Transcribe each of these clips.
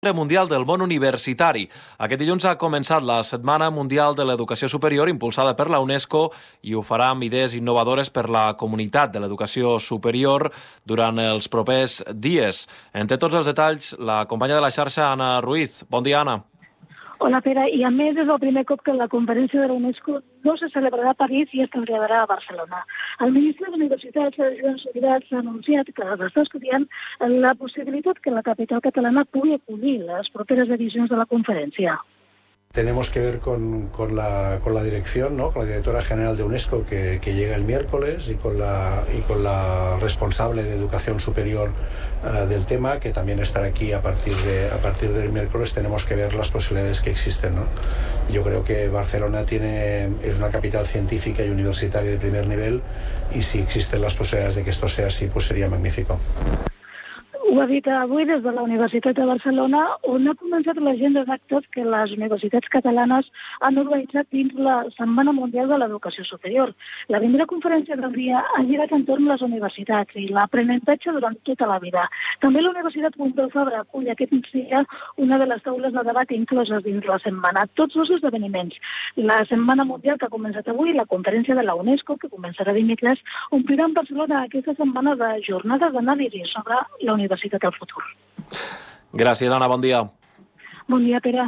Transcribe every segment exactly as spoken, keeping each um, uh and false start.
Mundial del món universitari. Aquest dilluns ha començat la Setmana Mundial de l'Educació Superior impulsada per la UNESCO i ho farà amb idees innovadores per la comunitat de l'educació superior durant els propers dies. En té tots els detalls la companya de la xarxa, Anna Ruiz. Bon dia, Anna. Hola, Pere. I a més és el primer cop que la conferència de la UNESCO no se celebrarà a París i es traslladarà a Barcelona. El ministre d'Universitats, Joan Subirats, ha anunciat que està estudiant la possibilitat que la capital catalana pugui acollir les properes edicions de la conferència. Tenemos que ver con, con, la, con la dirección, ¿no? Con la directora general de UNESCO que, que llega el miércoles y con la, y con la responsable de educación superior uh, del tema, que también estará aquí a partir, de, a partir del miércoles. Tenemos que ver las posibilidades que existen, ¿no? Yo creo que Barcelona tiene, es una capital científica y universitaria de primer nivel y si existen las posibilidades de que esto sea así, pues sería magnífico. Ho ha dit avui des de la Universitat de Barcelona, on ha començat l'agenda d'actes que les universitats catalanes han organitzat dins la Setmana Mundial de l'Educació Superior. La primera conferència del dia ha girat entorn les universitats i l'aprenentatge durant tota la vida. També la Universitat Pompeu Fabra acull aquest dia una de les taules de debat incloses dins la setmana. Tots dos esdeveniments. La Setmana Mundial que ha començat avui, la conferència de la UNESCO, que començarà dimecres, omplirà en Barcelona aquesta setmana de jornades d'anàlisi sobre la universitat del futur. Gràcies, Anna. Bon dia. Bon dia, Pere.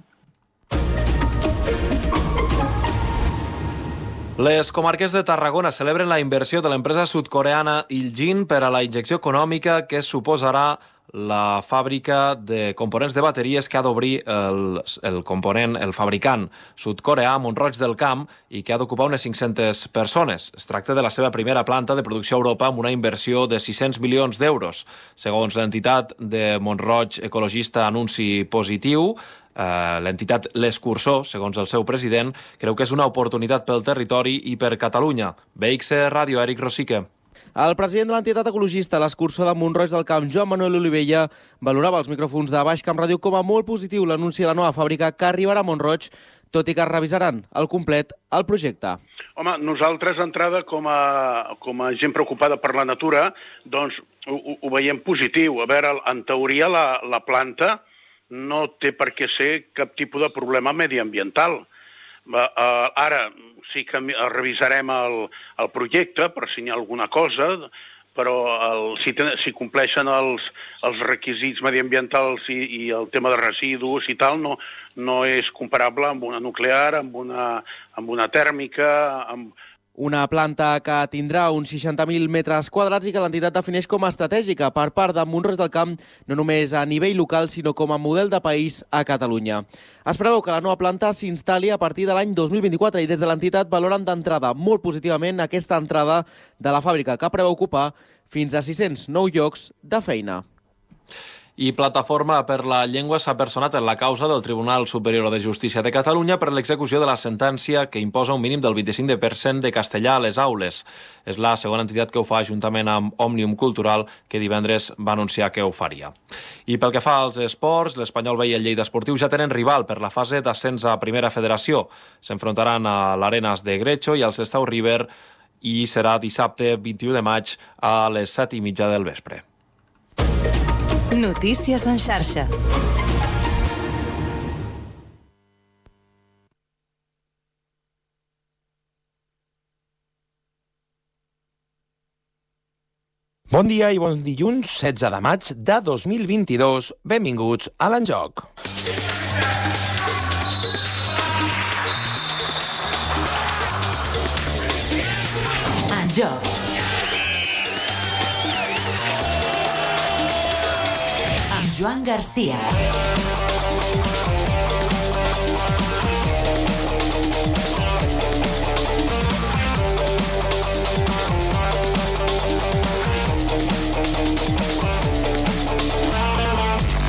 Les comarques de Tarragona celebren la inversió de l'empresa sud-coreana Iljin per a la injecció econòmica que suposarà la fàbrica de components de bateries que ha d'obrir el, el component, el fabricant sud-coreà a Mont-roig del Camp i que ha d'ocupar unes cinc-centes persones. Es tracta de la seva primera planta de producció a Europa amb una inversió de sis-cents milions d'euros. Segons l'entitat de Mont-roig ecologista Anunci Positiu, Uh, l'entitat L'Escursor, segons el seu president, creu que és una oportunitat pel territori i per Catalunya. B X Ràdio, Eric Rosique. El president de l'entitat ecologista, l'Escursor de Mont-roig del Camp, Joan Manuel Olivella, valorava els micròfons de Baix Camp Ràdio com a molt positiu l'anunci de la nova fàbrica que arribarà a Mont-roig, tot i que revisaran al complet el projecte. Home, nosaltres, d'entrada, com a, com a gent preocupada per la natura, doncs ho, ho veiem positiu. A veure, en teoria, la, la planta no té per què ser cap tipus de problema mediambiental. Uh, uh, ara sí que revisarem el, el projecte per si hi ha alguna cosa, però el, si, ten, si compleixen els, els requisits mediambientals i, i el tema de residus i tal, no, no és comparable amb una nuclear, amb una, amb una tèrmica, amb... Una planta que tindrà uns seixanta mil metres quadrats i que l'entitat defineix com a estratègica per part de Mont-roig del Camp, no només a nivell local, sinó com a model de país a Catalunya. Es preveu que la nova planta s'instal·li a partir de l'any dos mil vint-i-quatre i des de l'entitat valoren d'entrada molt positivament aquesta entrada de la fàbrica, que preveu ocupar fins a sis-cents nou llocs de feina. I Plataforma per la Llengua s'ha personat en la causa del Tribunal Superior de Justícia de Catalunya per l'execució de la sentència que imposa un mínim del vint-i-cinc per cent de castellà a les aules. És la segona entitat que ho fa juntament amb Òmnium Cultural, que divendres va anunciar que ho faria. I pel que fa als esports, l'Espanyol B i el Lleida Esportiu ja tenen rival per la fase d'ascens a Primera Federació. S'enfrontaran a l'Arenas de Grecho i al Sestao River i serà dissabte vint-i-u de maig a les set i mitja del vespre. Notícies en xarxa. Bon dia i bon dilluns, setze de maig de dos mil vint-i-dos. Benvinguts a l'Enjoc. Enjoc. Joan Garcia.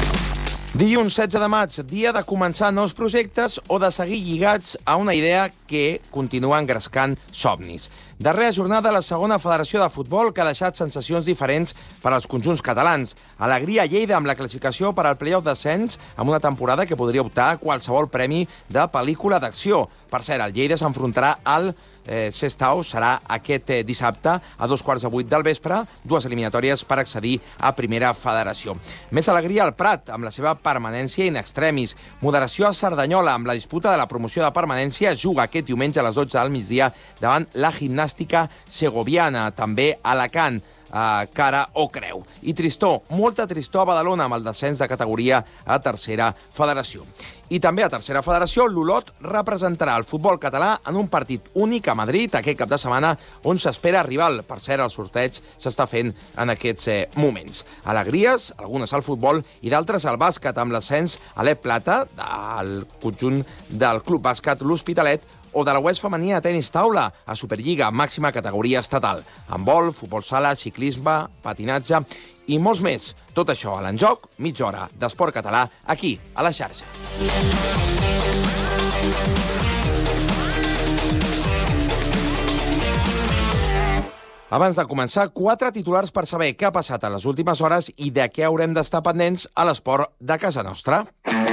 Dilluns setze de maig, dia de començar nous projectes o de seguir lligats a una idea que continua engrescant somnis. Darrera jornada de la segona federació de futbol que ha deixat sensacions diferents per als conjunts catalans. Alegria a Lleida amb la classificació per al playoff d'ascens amb una temporada que podria optar a qualsevol premi de pel·lícula d'acció. Per cert, el Lleida s'enfrontarà al eh, Sestao, serà aquest eh, dissabte a dos quarts de vuit del vespre, dues eliminatòries per accedir a primera federació. Més alegria al Prat, amb la seva permanència in extremis. Moderació a Cerdanyola, amb la disputa de la promoció de permanència, juga aquest diumenge a les dotze del migdia davant la gimnàstica segoviana, també a Alacant. Uh, cara o creu. I tristor, molta tristor a Badalona amb el descens de categoria a tercera federació. I també a tercera federació, l'Olot representarà el futbol català en un partit únic a Madrid aquest cap de setmana on s'espera rival. Per cert, el sorteig s'està fent en aquests eh, moments. Alegries, algunes al futbol i d'altres al bàsquet, amb l'ascens a l'E Plata del conjunt del Club Bàsquet L'Hospitalet o de la U E S femení a tenis taula, a Superliga, màxima categoria estatal. Handbol, futbol sala, ciclisme, patinatge i molts més. Tot això a l'Enjoc, mitja hora d'esport català, aquí, a la xarxa. Abans de començar, quatre titulars per saber què ha passat a les últimes hores i de què haurem d'estar pendents a l'esport de casa nostra.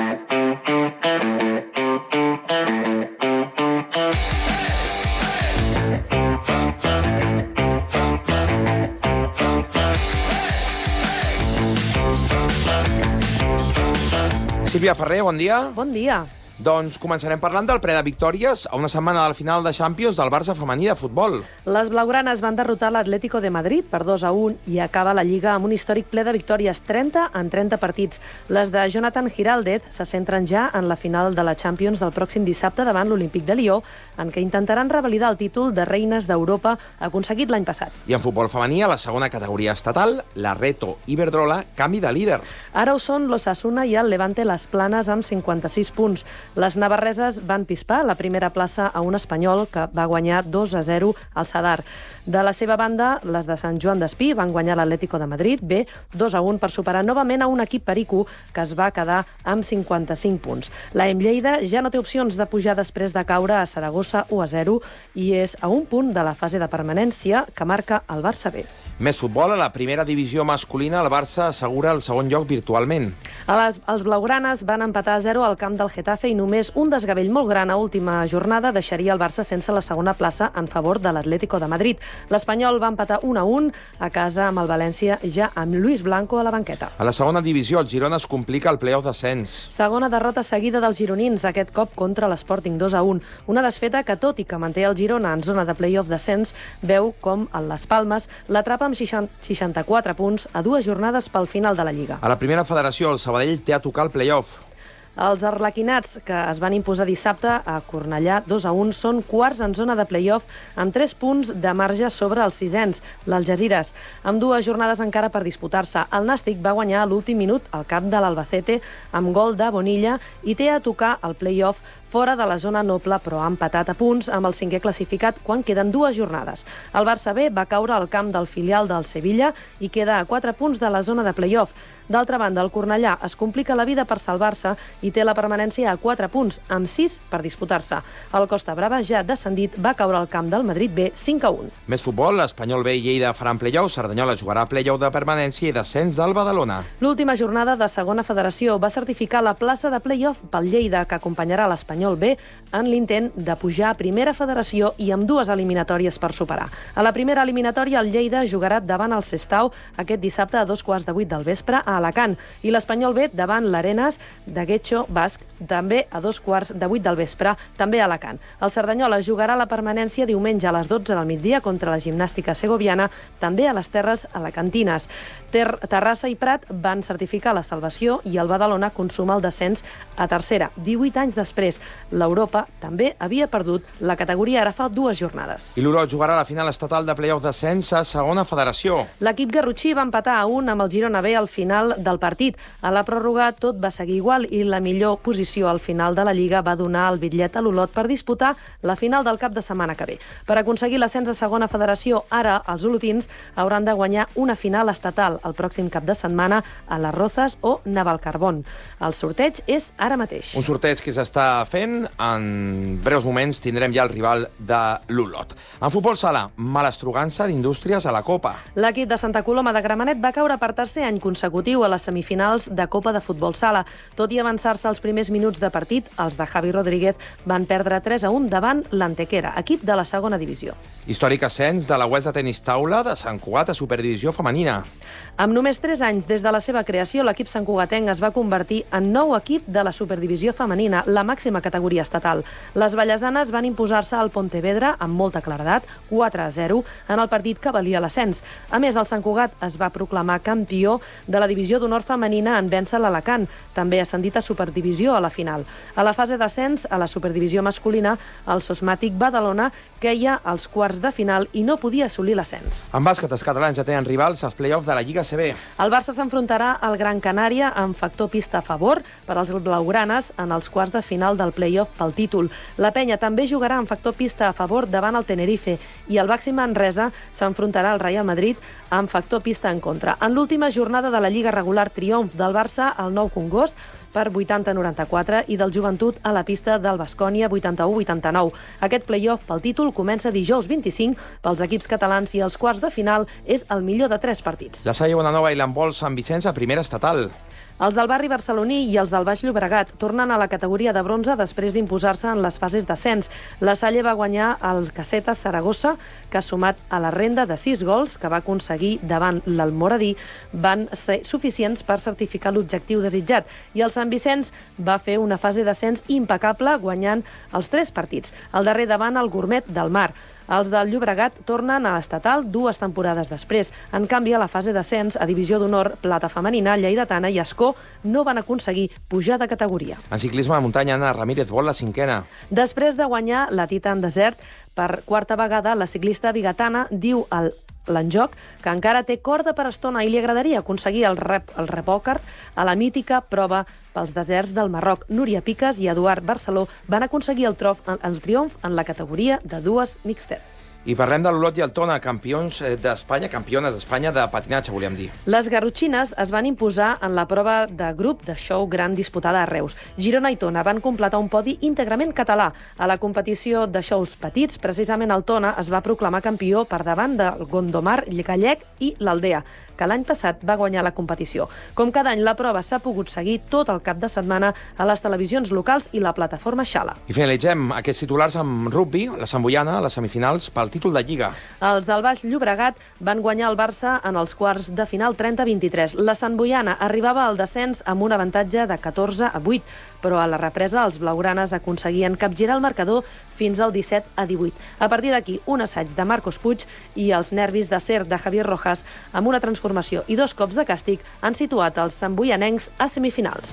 Sílvia Ferrer, bon dia. Bon dia. Doncs començarem parlant del ple de victòries a una setmana del final de Champions del Barça femení de futbol. Les blaugranes van derrotar l'Atlético de Madrid per dos a un i acaba la Lliga amb un històric ple de victòries, trenta en trenta partits. Les de Jonathan Giraldez se centren ja en la final de la Champions del pròxim dissabte davant l'Olímpic de Lió, en què intentaran revalidar el títol de Reines d'Europa aconseguit l'any passat. I en futbol femení, a la segona categoria estatal, la Reto Iberdrola canvi de líder. Ara ho són l'Osasuna i el Levante Les Planes amb cinquanta-sis punts. Les navarreses van pispar la primera plaça a un espanyol que va guanyar dos a zero al Sadar. De la seva banda, les de Sant Joan d'Espí van guanyar l'Atlético de Madrid, bé, dos a un per superar novament a un equip perico que es va quedar amb cinquanta-cinc punts. La Em Lleida ja no té opcions de pujar després de caure a Saragossa u a zero i és a un punt de la fase de permanència que marca el Barça B. Més futbol, a la primera divisió masculina, el Barça assegura el segon lloc virtualment. A les, els blaugranes van empatar a zero al camp del Getafe i només un desgavell molt gran a última jornada deixaria el Barça sense la segona plaça en favor de l'Atlético de Madrid. L'Espanyol va empatar un a un a casa amb el València, ja amb Luis Blanco a la banqueta. A la segona divisió, el Girona es complica el playoff d'ascens. Segona derrota seguida dels gironins, aquest cop contra l'Sporting dos a un. Una desfeta que, tot i que manté el Girona en zona de playoff d'ascens, veu com el Las Palmes l'atrapa amb seixanta-quatre punts a dues jornades pel final de la Lliga. A la primera federació, el Sabadell té a tocar el playoff. Els arlequinats, que es van imposar dissabte a Cornellà dos a un, són quarts en zona de playoff amb tres punts de marge sobre els sisens, l'Algesires. Amb dues jornades encara per disputar-se, el Nàstic va guanyar a l'últim minut al camp de l'Albacete amb gol de Bonilla i té a tocar el playoff fora de la zona noble, però ha empatat a punts amb el cinquè classificat quan queden dues jornades. El Barça B va caure al camp del filial del Sevilla i queda a quatre punts de la zona de playoff. D'altra banda, el Cornellà es complica la vida per salvar-se i té la permanència a quatre punts, amb sis per disputar-se. El Costa Brava, ja descendit, va caure al camp del Madrid B cinc a un. Més futbol, l'Espanyol B i Lleida faran playoff, Cerdanyola jugarà playoff de permanència i descens del Badalona. L'última jornada de segona federació va certificar la plaça de playoff pel Lleida, que acompanyarà l'Espanyol B en l'intent de pujar a primera federació i amb dues eliminatòries per superar. A la primera eliminatòria, el Lleida jugarà davant el Sestao aquest dissabte a dos quarts de vuit del vespre a Alacant i l'Espanyol B davant l'Arenas de Getxo Basc, també a dos quarts de vuit del vespre, també a Alacant. El Cerdanyola jugarà la permanència diumenge a les dotze del migdia contra la gimnàstica segoviana, també a les terres alacantines. Ter Terrassa i Prat van certificar la salvació i el Badalona consuma el descens a tercera. divuit anys després, l'Europa també havia perdut la categoria ara fa dues jornades. I l'Olot jugarà la final estatal de playoff d'ascens a segona federació. L'equip garrotxí va empatar a un amb el Girona B al final final del partit. A la pròrroga tot va seguir igual i la millor posició al final de la Lliga va donar el bitllet a l'Olot per disputar la final del cap de setmana que ve. Per aconseguir l'ascens a segona federació, ara els olotins hauran de guanyar una final estatal el pròxim cap de setmana a les Rozas o Navalcarbón. El sorteig és ara mateix. Un sorteig que s'està fent. En breus moments tindrem ja el rival de l'Olot. En futbol sala, malastrugança d'Indústries a la Copa. L'equip de Santa Coloma de Gramenet va caure per tercer any consecutiu a les semifinals de Copa de Futbol Sala. Tot i avançar-se als primers minuts de partit, els de Javi Rodríguez van perdre tres a un davant l'Antequera, equip de la segona divisió. Històric ascens de la U E S de tenis taula de Sant Cugat a Superdivisió femenina. Amb només tres anys des de la seva creació, l'equip santcugatenc es va convertir en nou equip de la Superdivisió femenina, la màxima categoria estatal. Les vallesanes van imposar-se al Pontevedra amb molta claredat, quatre a zero, en el partit que valia l'ascens. A més, el Sant Cugat es va proclamar campió de la divisió d'honor femenina en vèncer l'Alacant, també ascendit a Superdivisió a la final. A la fase d'ascens, a la Superdivisió masculina, el Sosmàtic Badalona queia als quarts de final i no podia assolir l'ascens. En bàsquet, els catalans ja tenen rivals als play-offs de la Lliga A C B. El Barça s'enfrontarà al Gran Canària amb factor pista a favor per als blaugranes en els quarts de final del play-off pel títol. La Penya també jugarà amb factor pista a favor davant el Tenerife i el Baxi Manresa s'enfrontarà al Real Madrid amb factor pista en contra. En l'última jornada de la Lliga regular, triomf del Barça al Nou Congost per vuitanta a noranta-quatre i del Joventut a la pista del Baskònia vuitanta-u a vuitanta-nou. Aquest play-off pel títol comença dijous vint-i-cinc pels equips catalans i els quarts de final és el millor de tres partits. La Salle Bonanova i l'Handbol Sant Vicenç a primera estatal. Els del barri barceloní i els del Baix Llobregat tornen a la categoria de bronze després d'imposar-se en les fases d'ascens. La Salle va guanyar el Casetas Saragossa, que ha sumat a la renda de sis gols que va aconseguir davant l'Almoradí, van ser suficients per certificar l'objectiu desitjat. I el Sant Vicenç va fer una fase d'ascens impecable guanyant els tres partits. El darrer davant el Gourmet del Mar. Els del Llobregat tornen a l'estatal dues temporades després. En canvi, a la fase d'ascens, a Divisió d'Honor, Plata Femenina, Lleidatana i Escó no van aconseguir pujar de categoria. En ciclisme de muntanya, Anna Ramírez vol la cinquena. Després de guanyar la Titan Desert per quarta vegada, la ciclista bigatana diu al l'enjoc que encara té corda per estona i li agradaria aconseguir el rep, el repòquer a la mítica prova pels deserts del Marroc. Núria Piques i Eduard Barceló van aconseguir el, trof, el triomf en la categoria de dues mixtes. I parlem de l'Olot i el Tona, campions d'Espanya, campiones d'Espanya de patinatge, volíem dir. Les garrotxines es van imposar en la prova de grup de show gran disputada a Reus. Girona i Tona van completar un podi íntegrament català. A la competició de shows petits, precisament el Tona es va proclamar campió per davant del Gondomar Gallec i l'Aldea, que l'any passat va guanyar la competició. Com cada any, la prova s'ha pogut seguir tot el cap de setmana a les televisions locals i la plataforma Xala. I finalitzem aquests titulars amb rugby, la Santboiana, a les semifinals, pel títol de Lliga. Els del Baix Llobregat van guanyar el Barça en els quarts de final trenta a vint-i-tres. La Santboiana arribava al descens amb un avantatge de catorze a vuit, però a la represa els blaugranes aconseguien capgirar el marcador fins al disset a divuit. A partir d'aquí, un assaig de Marcos Puig i els nervis d'acer de Javier Rojas amb una transformació i dos cops de càstig han situat els santboianencs a semifinals.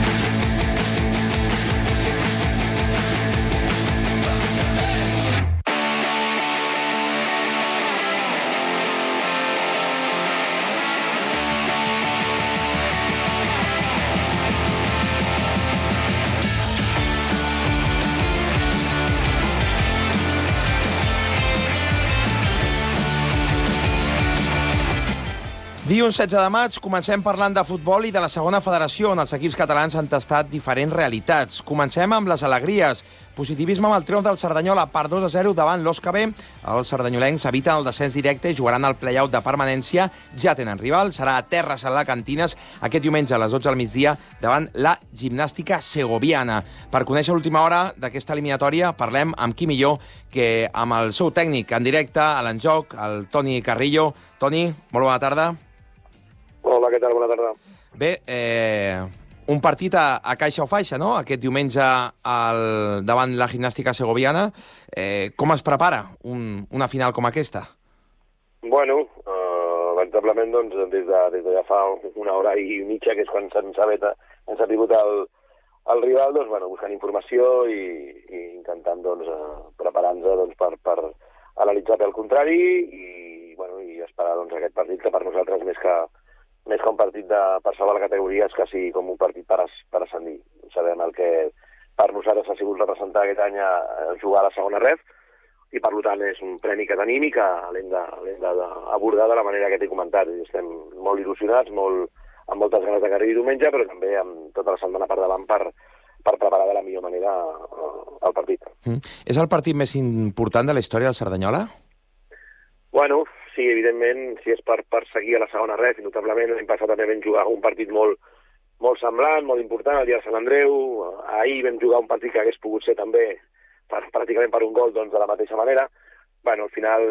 Dilluns setze de maig comencem parlant de futbol i de la segona federació, on els equips catalans han tastat diferents realitats. Comencem amb les alegries. Positivisme amb el triomf del Cerdanyola per dos a zero davant l'O S C A B. Els sardanyolencs eviten el descens directe i jugaran al play-out de permanència. Ja tenen rival, serà a Terres Alacantines aquest diumenge a les dotze del migdia davant la Gimnàstica Segoviana. Per conèixer l'última hora d'aquesta eliminatòria parlem amb qui millor que amb el seu tècnic en directe a l'enjoc, el Toni Carrillo. Toni, molt bona tarda. Hola, què tal? Bona tarda. Bé, eh, un partit a, a caixa o faixa, no?, aquest diumenge al, davant la Gimnàstica Segoviana. Eh, com es prepara un, una final com aquesta? Bueno, uh, lamentablement, doncs, des de, des de ja fa una hora i mitja, que és quan s'han sabut, han sabut el, el rival, doncs, bueno, buscant informació i, i intentant, doncs, uh, preparar-nos, doncs, per, per analitzar pel contrari i, bueno, i esperar, doncs, aquest partit que per nosaltres més que més que un partit de, per salvar la categoria, és quasi com un partit per, as, per ascendir. Sabem el que per nosaltres ha sigut representar aquest any a, a jugar a la segona ref, i per tant és un premi que tenim i que l'hem d'abordar de la manera que t'he comentat. Estem molt il·lusionats, molt, amb moltes ganes de que arribi diumenge, però també amb tota la setmana per davant per, per preparar de la millor manera el partit. Mm. És el partit més important de la història del Cerdanyola? Bueno, sí, evidentment, si és per, per seguir a la segona ref, i notablement l'any passat també vam jugar un partit molt, molt semblant, molt important, el dia de Sant Andreu. Ahir vam jugar un partit que hagués pogut ser també per, pràcticament per un gol, doncs, de la mateixa manera. Bueno, al final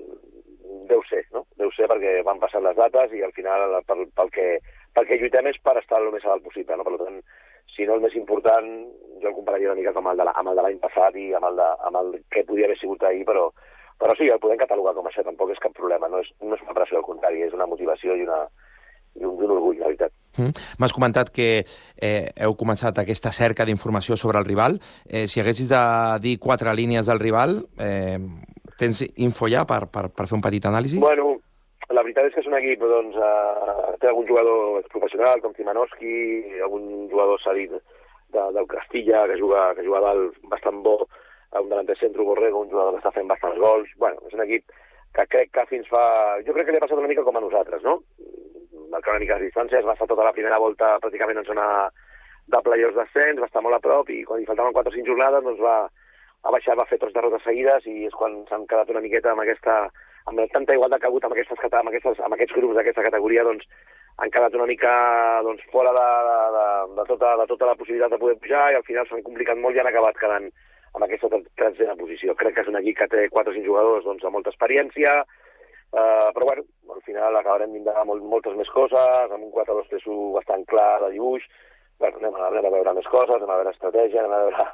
deu ser, no? Deu ser perquè van passar les dates i al final pel, pel, que, pel que lluitem és per estar el més a dalt possible, no? Per tant, si no el més important, jo el compararia una mica com el de l'any passat i amb el, de, amb el que podia haver sigut ahir, però, però sí, el podem catalogar com això, tampoc és cap problema, no és, no és una pressió, al contrari, és una motivació i, una, i un, un orgull, la veritat. Mm. M'has comentat que eh, heu començat aquesta cerca d'informació sobre el rival. Eh, si haguessis de dir quatre línies del rival, eh, tens info ja per, per, per fer un petit anàlisi? Bueno, la veritat és que és un equip, doncs, eh, té algun jugador professional, com Timanowski, algun jugador cedit de, del Castilla, que juga, que juga dalt bastant bo, un delanter centre, Borrego, un jugador que està fent bastants gols. Bueno, és un equip que crec que fins fa... Jo crec que li ha passat una mica com a nosaltres, no? Marcar una mica les distàncies, va estar tota la primera volta pràcticament en zona de play-offs d'ascens, va estar molt a prop i quan hi faltaven quatre o cinc jornades doncs va, va baixar, va fer tres derrotes seguides i és quan s'han quedat una miqueta amb aquesta, amb tanta igualtat que ha hagut amb, aquestes, amb, aquestes, amb aquests grups d'aquesta categoria, doncs han quedat una mica doncs, fora de, de, de, tota, de tota la possibilitat de poder pujar i al final s'han complicat molt i han acabat quedant amb aquesta tretzena posició. Crec que és un equip que té quatre o cinc jugadors doncs, de molta experiència, Uh, però bueno, al final acabarem d'indagar molt, moltes més coses, amb un quatre dos tres u bastant clar de dibuix. Bueno, anem, a, anem a veure més coses, anem a veure estratègia, anem a veure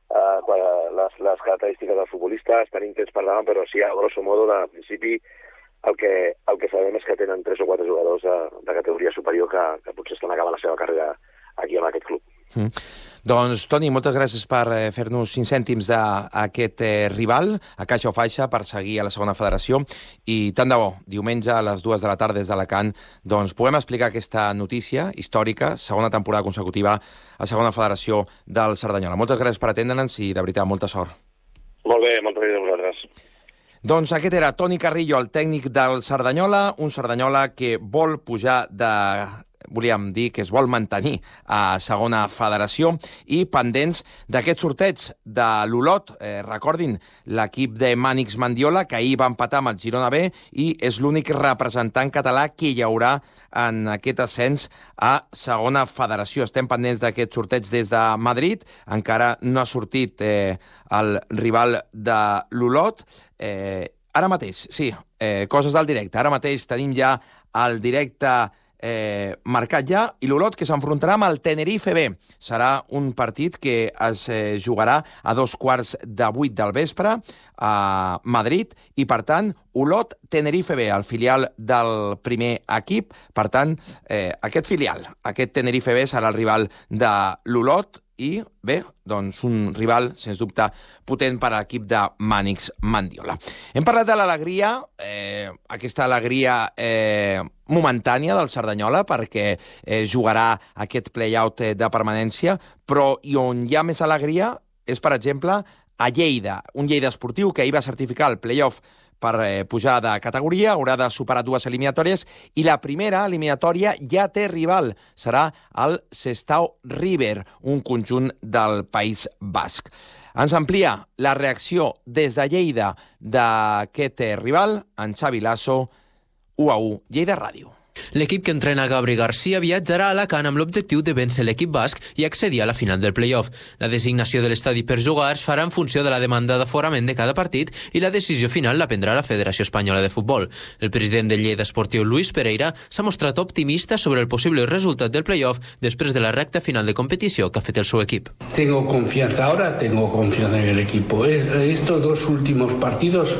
uh, les, les característiques dels futbolistes, tenim temps per davant, però sí, a grosso modo, de principi, el que, el que sabem és que tenen tres o quatre jugadors de, de categoria superior que, que potser estan acabant la seva carrera aquí en aquest club. Mm. Doncs, Toni, moltes gràcies per eh, fer-nos cinc cèntims d'aquest eh, rival a Caixa o Faixa per seguir a la segona federació i tant de bo, diumenge a les dues de la tarda des d'Alacant, doncs podem explicar aquesta notícia històrica, segona temporada consecutiva a segona federació del Cerdanyola. Moltes gràcies per atendre'ns i, de veritat, molta sort. Molt bé, moltes gràcies a vosaltres. Doncs aquest era Toni Carrillo, el tècnic del Cerdanyola, un Cerdanyola que vol pujar de... volíem dir que es vol mantenir a segona federació i pendents d'aquest sorteig de l'Olot. Eh, recordin, l'equip de Mànix Mandiola, que ahir va empatar amb el Girona B i és l'únic representant català que hi haurà en aquest ascens a segona federació. Estem pendents d'aquest sorteig des de Madrid. Encara no ha sortit eh, el rival de l'Olot. Eh, ara mateix, sí, eh, coses del directe. Ara mateix tenim ja el directe Eh, marcat ja, i l'Olot que s'enfrontarà amb el Tenerife B. Serà un partit que es eh, jugarà a dos quarts de vuit del vespre a Madrid i, per tant, Olot Tenerife B, el filial del primer equip. Per tant, eh, aquest filial, aquest Tenerife B serà el rival de l'Olot i, bé, doncs un rival, sens dubte, potent per a l'equip de Mànix Mandiola. Hem parlat de l'alegria, eh, aquesta alegria eh, momentània del Cerdanyola, perquè eh, jugarà aquest play-out de permanència, però i on hi ha més alegria és, per exemple, a Lleida, un Lleida esportiu que ahir va certificar el play-off per eh, pujar de categoria, haurà de superar dues eliminatòries, i la primera eliminatòria ja té rival. Serà el Sestao River, un conjunt del País Basc. Ens amplia la reacció des de Lleida d'aquest eh, rival, en Xavi Lasso, u a u, Lleida Ràdio. L'equip que entrena Gabri Garcia viatjarà a Alacant amb l'objectiu de vèncer l'equip basc i accedir a la final del play-off. La designació de l'estadi per jugar es farà en funció de la demanda d'aforament de cada partit i la decisió final la prendrà la Federació Espanyola de Futbol. El president del Lleida Esportiu, Luis Pereira, s'ha mostrat optimista sobre el possible resultat del play-off després de la recta final de competició que ha fet el seu equip. Tengo confianza ahora, tengo confianza en el equipo. Estos dos últimos partidos,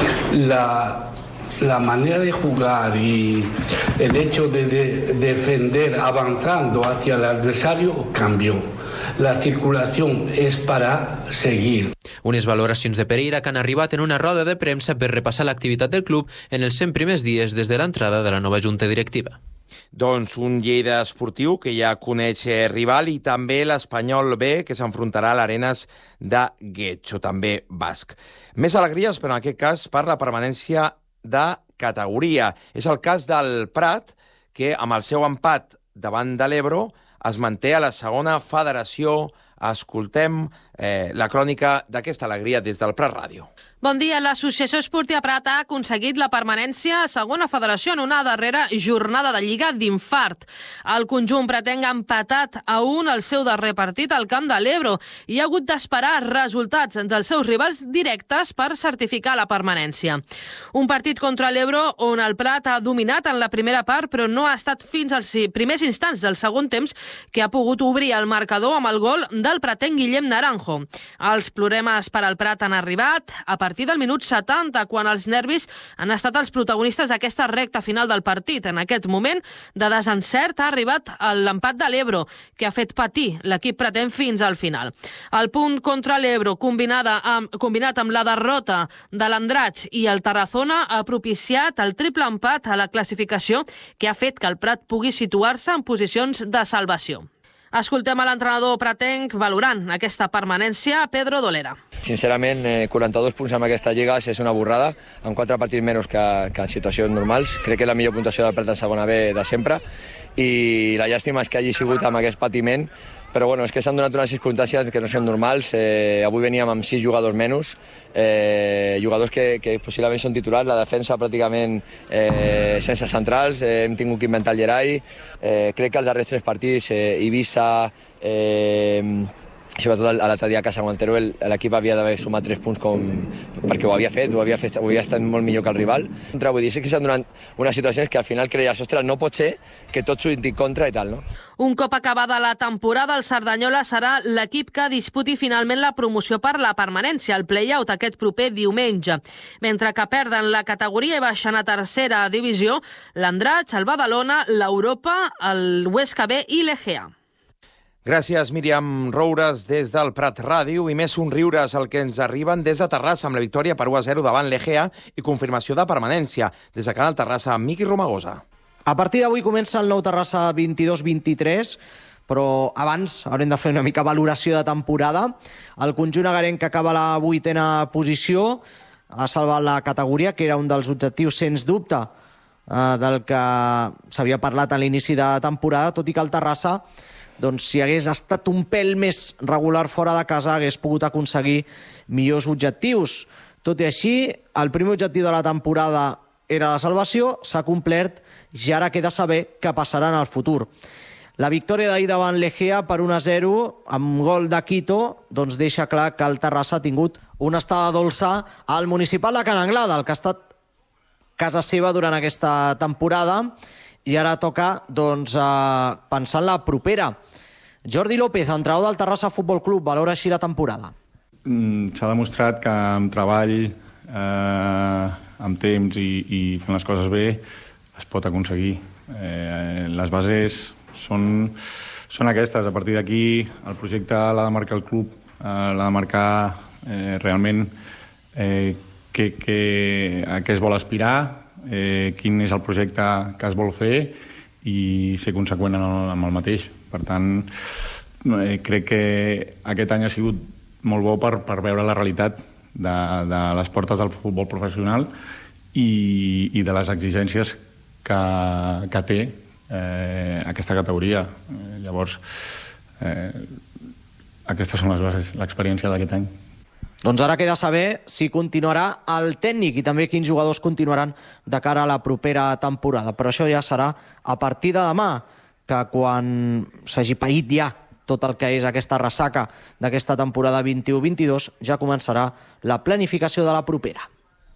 la... La manera de jugar y el hecho de, de defender avanzando hacia el adversario cambió. La circulación es para seguir. Unes valoracions de Pereira que han arribat en una roda de premsa per repassar l'activitat del club en els cent primers dies des de l'entrada de la nova junta directiva. Doncs un Lleida esportiu que ja coneix rival i també l'Espanyol B, que s'enfrontarà a l'Arenas de Getxo, també basc. Més alegries, però en aquest cas per la permanència de categoria. És el cas del Prat, que amb el seu empat davant de l'Ebro es manté a la segona federació. Escoltem eh, la crònica d'aquesta alegria des del Prat Ràdio. Bon dia. L'Associació Esportiva Prat ha aconseguit la permanència a segona federació en una darrera jornada de Lliga d'infart. El conjunt pretenc ha empatat a un el seu darrer partit al camp de l'Ebro i ha hagut d'esperar resultats dels seus rivals directes per certificar la permanència. Un partit contra l'Ebro on el Prat ha dominat en la primera part, però no ha estat fins als primers instants del segon temps que ha pogut obrir el marcador amb el gol del pratenc Guillem Naranjo. Els problemes per al Prat han arribat a partir A partir del minut setanta, quan els nervis han estat els protagonistes d'aquesta recta final del partit. En aquest moment de desencert ha arribat l'empat de l'Ebro, que ha fet patir l'equip pretenc fins al final. El punt contra l'Ebro, combinada amb, combinat amb la derrota de l'Andratx i el Tarazona, ha propiciat el triple empat a la classificació, que ha fet que el Prat pugui situar-se en posicions de salvació. Escoltem a l'entrenador pratenc valorant aquesta permanència, Pedro Dolera. Sincerament, eh, quaranta-dos punts amb aquesta lliga és una borrada, amb quatre partits menys que, que en situacions normals. Crec que és la millor puntuació del Prat de segona B de sempre i la llàstima és que hagi sigut amb aquest patiment, però bueno, és que s'han donat unes circumstàncies que no són normals. Eh, avui veníem amb sis jugadors menys, eh, jugadors que, que possiblement són titulars, la defensa pràcticament eh, sense centrals, eh, hem tingut que inventar el Gerai, eh, crec que els darrers tres partits, eh, Ibiza, eh, sobretot l'altre dia a casa amb el Teruel, l'equip havia d'haver sumat tres punts com, perquè ho havia fet, ho havia, fet, ho havia estat molt millor que el rival. Vull dir, sí que s'han donat unes situacions que al final creies, ostres, no pot ser que tot s'ho indiqui contra i tal, no? Un cop acabada la temporada, el Cerdanyola serà l'equip que disputi finalment la promoció per la permanència, el play-out aquest proper diumenge. Mentre que perden la categoria i baixen a tercera divisió, l'Andratx, el Badalona, l'Europa, el Huesca B i l'Egea. Gràcies, Míriam Roures, des del Prat Ràdio, i més somriures el que ens arriben des de Terrassa amb la victòria per u a zero davant l'Egea i confirmació de permanència. Des de Canal Terrassa, amb Miqui Romagosa. A partir d'avui comença el nou Terrassa vint-i-dos vint-i-tres, però abans haurem de fer una mica valoració de temporada. El conjunt agarenc que acaba la vuitena posició ha salvat la categoria, que era un dels objectius, sens dubte, del que s'havia parlat a l'inici de temporada, tot i que el Terrassa, doncs, si hagués estat un pèl més regular fora de casa, hagués pogut aconseguir millors objectius. Tot i així, el primer objectiu de la temporada era la salvació, s'ha complert i ara queda saber què passarà en el futur. La victòria d'ahir davant l'Egea per un a zero, amb gol de Quito, doncs deixa clar que el Terrassa ha tingut una estada dolça al municipal de Can Anglada, el que ha estat casa seva durant aquesta temporada, i ara toca doncs, eh, pensar en la propera. Jordi López, entrenador del Terrassa Futbol Club, valora així la temporada. Mm, s'ha demostrat que amb treball, eh, amb temps i, i fent les coses bé es pot aconseguir. Eh, les bases són, són aquestes. A partir d'aquí el projecte l'ha de marcar el club, eh, l'ha de marcar eh, realment eh, que, que, a què es vol aspirar, eh, quin és el projecte que es vol fer i ser conseqüent amb el mateix. Per tant, eh, crec que aquest any ha sigut molt bo per, per veure la realitat de, de les portes del futbol professional i, i de les exigències que, que té eh, aquesta categoria. Eh, llavors, eh, aquestes són les bases, l'experiència d'aquest any. Doncs ara queda saber si continuarà el tècnic i també quins jugadors continuaran de cara a la propera temporada. Però això ja serà a partir de demà, que quan s'hagi paït ja tot el que és aquesta ressaca d'aquesta temporada vint-i-u vint-i-dos, ja començarà la planificació de la propera.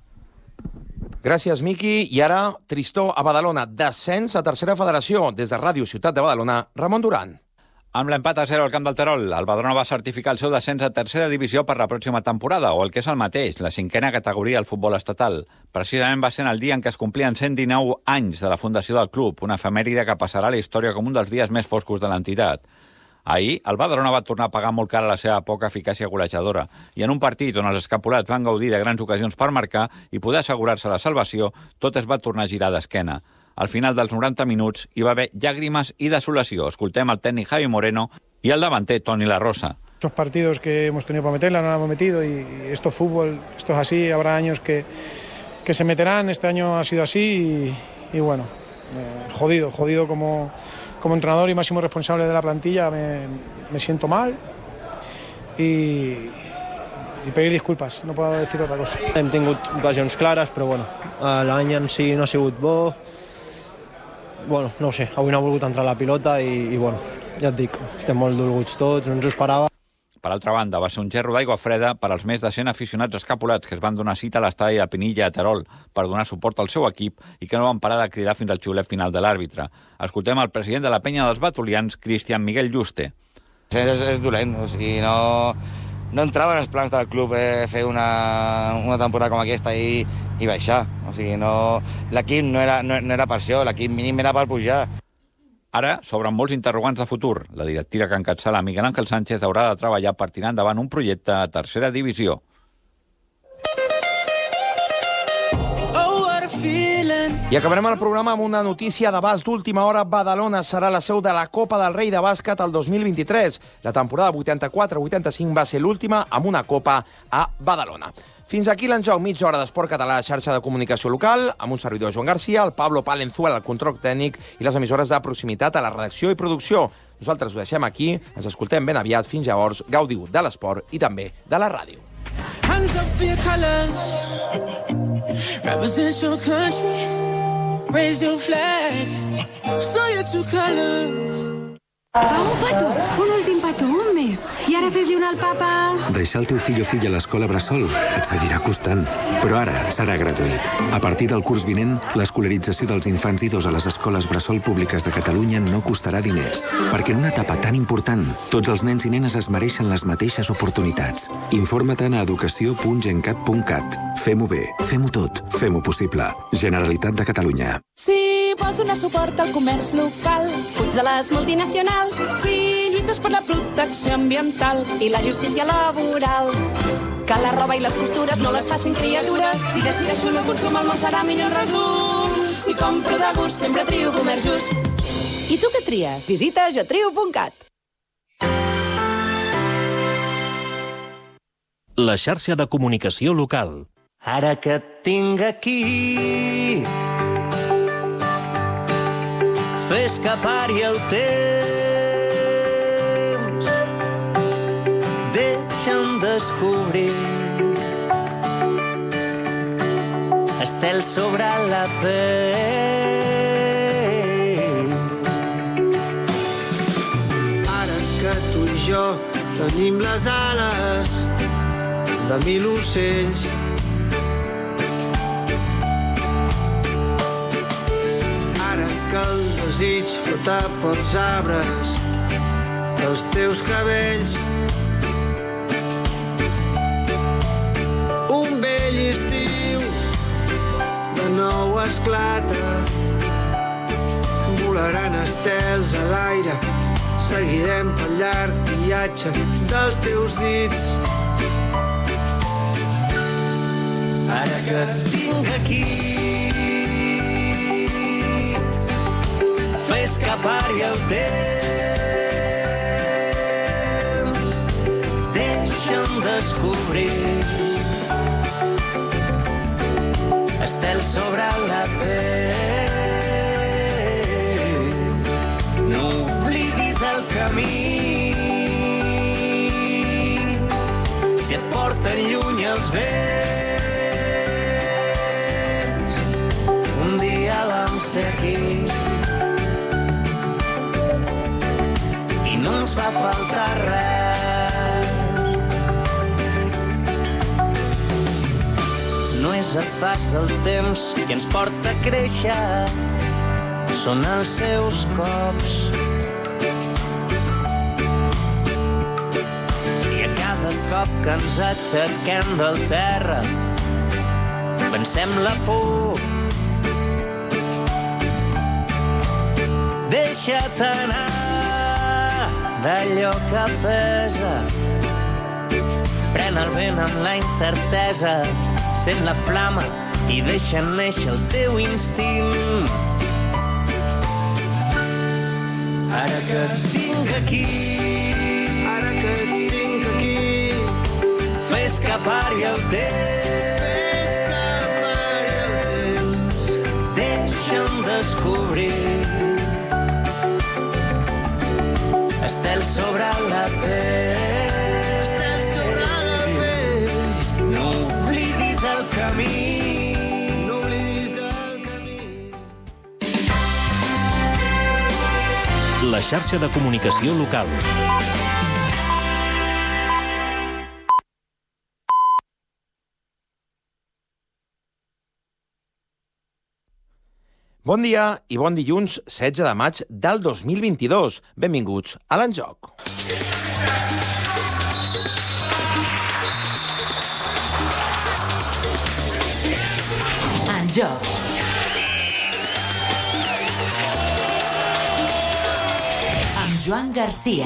Gràcies, Miqui. I ara, tristor a Badalona. Descens a tercera federació. Des de Ràdio Ciutat de Badalona, Ramon Duran. Amb l'empat a zero al camp del Terol, el Badalona va certificar el seu descens a tercera divisió per la pròxima temporada, o el que és el mateix, la cinquena categoria del futbol estatal. Precisament va ser en el dia en què es complien cent dinou anys de la fundació del club, una efemèride que passarà a la història com un dels dies més foscos de l'entitat. Ahir, el Badalona va tornar a pagar molt cara la seva poca eficàcia golejadora, i en un partit on els escapulats van gaudir de grans ocasions per marcar i poder assegurar-se la salvació, tot es va tornar a girar d'esquena. Al final dels noranta minuts hi va haver llàgrimes i desolació. Escoltem el tècnic Javi Moreno y el davanter Toni La Rosa. Muchos partidos que hemos tenido para meterla no la hemos metido y esto es fútbol, esto es así, habrá años que, que se meterán, este año ha sido así y, y bueno, eh, jodido, jodido como, como entrenador y máximo responsable de la plantilla, me, me siento mal y, i pedir disculpes, no puedo decir otra cosa. Hem tingut ocasions clares, però bueno, l'any en si no ha sigut bo. Bueno, no ho sé, avui no ha volgut entrar la pilota i, i bueno, ja et dic, estem molt dolguts tots, no ens ho esperava. Per altra banda, va ser un gerro d'aigua freda per als més de cent aficionats escapulats que es van donar cita a l'estadi de Pinilla a Terol per donar suport al seu equip i que no van parar de cridar fins al xiulet final de l'àrbitre. Escoltem el president de la penya dels Batulians, Cristian Miguel Juste. És, és dolent, o sigui, no, no entrava en els plans del club eh, fer una, una temporada com aquesta i, i baixar. O sigui, no, l'equip no era, no, no era per això, l'equip mínim era per pujar. Ara s'obren molts interrogants de futur. La directiva que encapçala Miguel Ángel Sánchez haurà de treballar per tirar endavant un projecte a tercera divisió. I acabarem el programa amb una notícia d'abast d'última hora. Badalona serà la seu de la Copa del Rei de bàsquet el dos mil vint-i-tres. La temporada vuitanta-quatre vuitanta-cinc va ser l'última amb una Copa a Badalona. Fins aquí l'enjoc, mitja hora d'esport català a xarxa de comunicació local, amb un servidor Joan Garcia, el Pablo Palenzuela al control tècnic i les emissores de proximitat a la redacció i producció. Nosaltres ho deixem aquí, ens escoltem ben aviat. Fins llavors, gaudiu de l'esport i també de la ràdio. Hands up for your colors, represent your country, raise your flag, show your true colors. Va, un petó, un últim petó, un més. I ara fes-li un al papa. Deixar el teu fill o filla a l'escola Bressol et seguirà costant, però ara serà gratuït. A partir del curs vinent, l'escolarització dels infants i dos a les escoles Bressol públiques de Catalunya no costarà diners, perquè en una etapa tan important, tots els nens i nenes es mereixen les mateixes oportunitats. Informa-te'n a educació punt gencat punt cat. Fem-ho bé, fem-ho tot, fem-ho possible. Generalitat de Catalunya. Si vols donar suport al comerç local, fuig de les multinacionals. Si lluites per la protecció ambiental i la justícia laboral, que la roba i les costures no les facin criatures. Si decideixo no consum, el món serà millor resum. Si compro de gust, sempre trio comerç just. I tu què tries? Visita jo trio punt cat. La xarxa de comunicació local. Ara que et tinc aquí, fer escapar-hi el temps, deixa'm descobrir estel sobre la pell. Ara que tu i jo tenim les ales de mil ocells, ara que el desig flota pels arbres dels teus cabells, un vell estiu de nou esclata, volaran estels a l'aire, seguirem pel llarg viatge dels teus dits. Ara que et tinc aquí, fer escapar-hi el temps, deixa'm descobrir estels sobre la pell. No oblidis el camí, si et porten lluny els vents. Un dia vam ser aquí i no ens va faltar res. No és el pas del temps que ens porta a créixer, són els seus cops. I a cada cop que ens aixequem del terra, pensem la por. Deixa't anar d'allò que pesa, pren el vent amb la incertesa, sent la flama i deixa néixer el teu instint. Ara que et tinc aquí, Ara que et tinc aquí, fes que pari el fes que pari el temps. Deixa'm descobrir estel sobre la pell. Estel sobre la pell. No oblidis el camí. No oblidis el camí. La xarxa de comunicació local. Bon dia i bon dilluns setze de maig del dos mil vint-i-dos. Benvinguts a l'Enjoc. En joc. Amb Joan Garcia.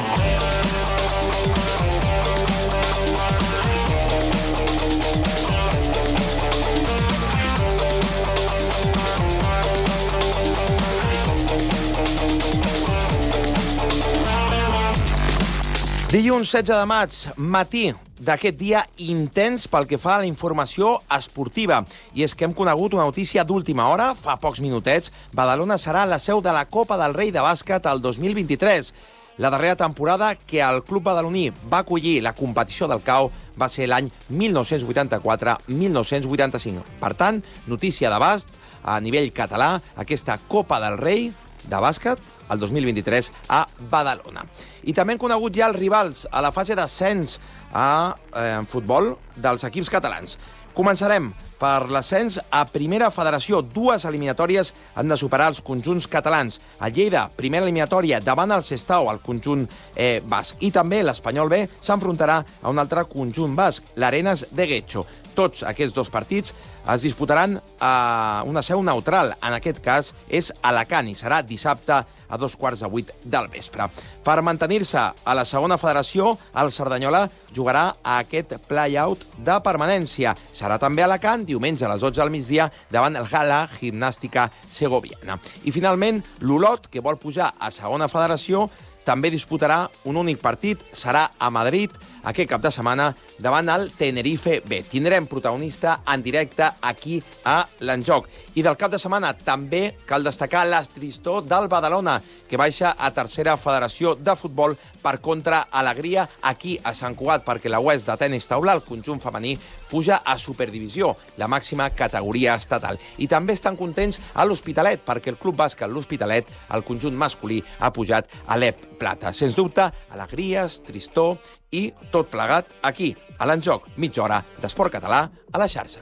Dilluns setze de maig, matí d'aquest dia intens pel que fa a la informació esportiva. I és que hem conegut una notícia d'última hora, fa pocs minutets. Badalona serà la seu de la Copa del Rei de bàsquet el dos mil vint-i-tres. La darrera temporada que el club badaloní va acollir la competició del C A O va ser l'any mil nou-cents vuitanta-quatre mil nou-cents vuitanta-cinc. Per tant, notícia d'abast a nivell català, aquesta Copa del Rei de bàsquet el dos mil vint-i-tres a Badalona. I també hem conegut ja els rivals a la fase d'ascens a eh, futbol dels equips catalans. Començarem per l'ascens a Primera Federació. Dues eliminatòries han de superar els conjunts catalans. A Lleida, primera eliminatòria davant el Sestao, el conjunt eh, basc. I també l'Espanyol B s'enfrontarà a un altre conjunt basc, l'Arenas de Guecho. Tots aquests dos partits es disputaran a una seu neutral. En aquest cas és Alacant i serà dissabte a dos quarts de vuit del vespre. Per mantenir-se a la segona federació, el Cerdanyola jugarà a aquest play-out de permanència. Serà també a Alacant, diumenge a les dotze del migdia, davant el Gala Gimnàstica Segoviana. I finalment, l'Olot, que vol pujar a segona federació, també disputarà un únic partit, serà a Madrid aquest cap de setmana davant el Tenerife B. Tindrem protagonista en directe aquí a l'Enjoc. I del cap de setmana també cal destacar l'Astristor del Badalona, que baixa a tercera federació de futbol per contra Alegria aquí a Sant Cugat, perquè la U E S de tenis taula, el conjunt femení, puja a Superdivisió, la màxima categoria estatal. I també estan contents a l'Hospitalet, perquè el club bàsquet l'Hospitalet, el conjunt masculí, ha pujat a l'E P Plata. Sens dubte, alegries, tristor i tot plegat aquí, a l'Enjoc, mitja hora d'esport català a la xarxa.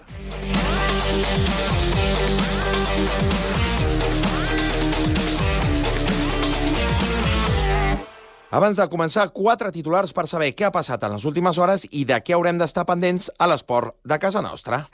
Abans de començar, quatre titulars per saber què ha passat en les últimes hores i de què haurem d'estar pendents a l'esport de casa nostra.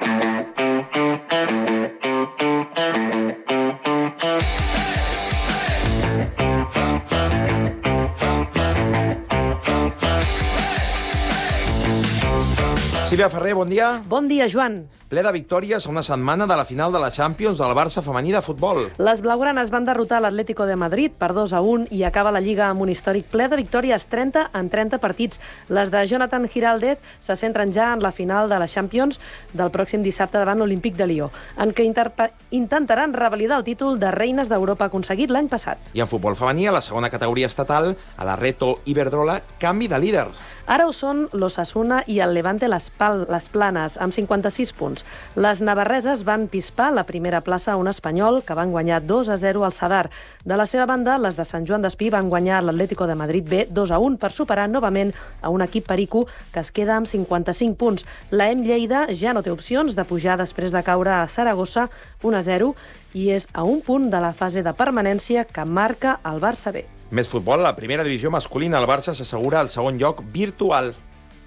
Sílvia Ferrer, bon dia. Bon dia, Joan. Ple de victòries a una setmana de la final de la Champions del Barça femení de futbol. Les blaugranes van derrotar l'Atlético de Madrid per dos a un i acaba la Lliga amb un històric ple de victòries, trenta en trenta partits. Les de Jonathan Giraldez se centren ja en la final de la Champions del pròxim dissabte davant l'Olímpic de Lió, en què intentaran revalidar el títol de Reines d'Europa aconseguit l'any passat. I en futbol femení, a la segona categoria estatal, a la Reto Iberdrola, canvi de líder. Ara ho són l'Osasuna i el Levante les, Pal, les Planes, amb cinquanta-sis punts. Les navarreses van pispar la primera plaça a un espanyol que van guanyar dos a zero al Sadar. De la seva banda, les de Sant Joan d'Espí van guanyar l'Atlético de Madrid B dos a un per superar novament a un equip perico que es queda amb cinquanta-cinc punts. La E M Lleida ja no té opcions de pujar després de caure a Saragossa un a zero i és a un punt de la fase de permanència que marca el Barça B. Més futbol, a la primera divisió masculina, el Barça s'assegura el segon lloc virtual.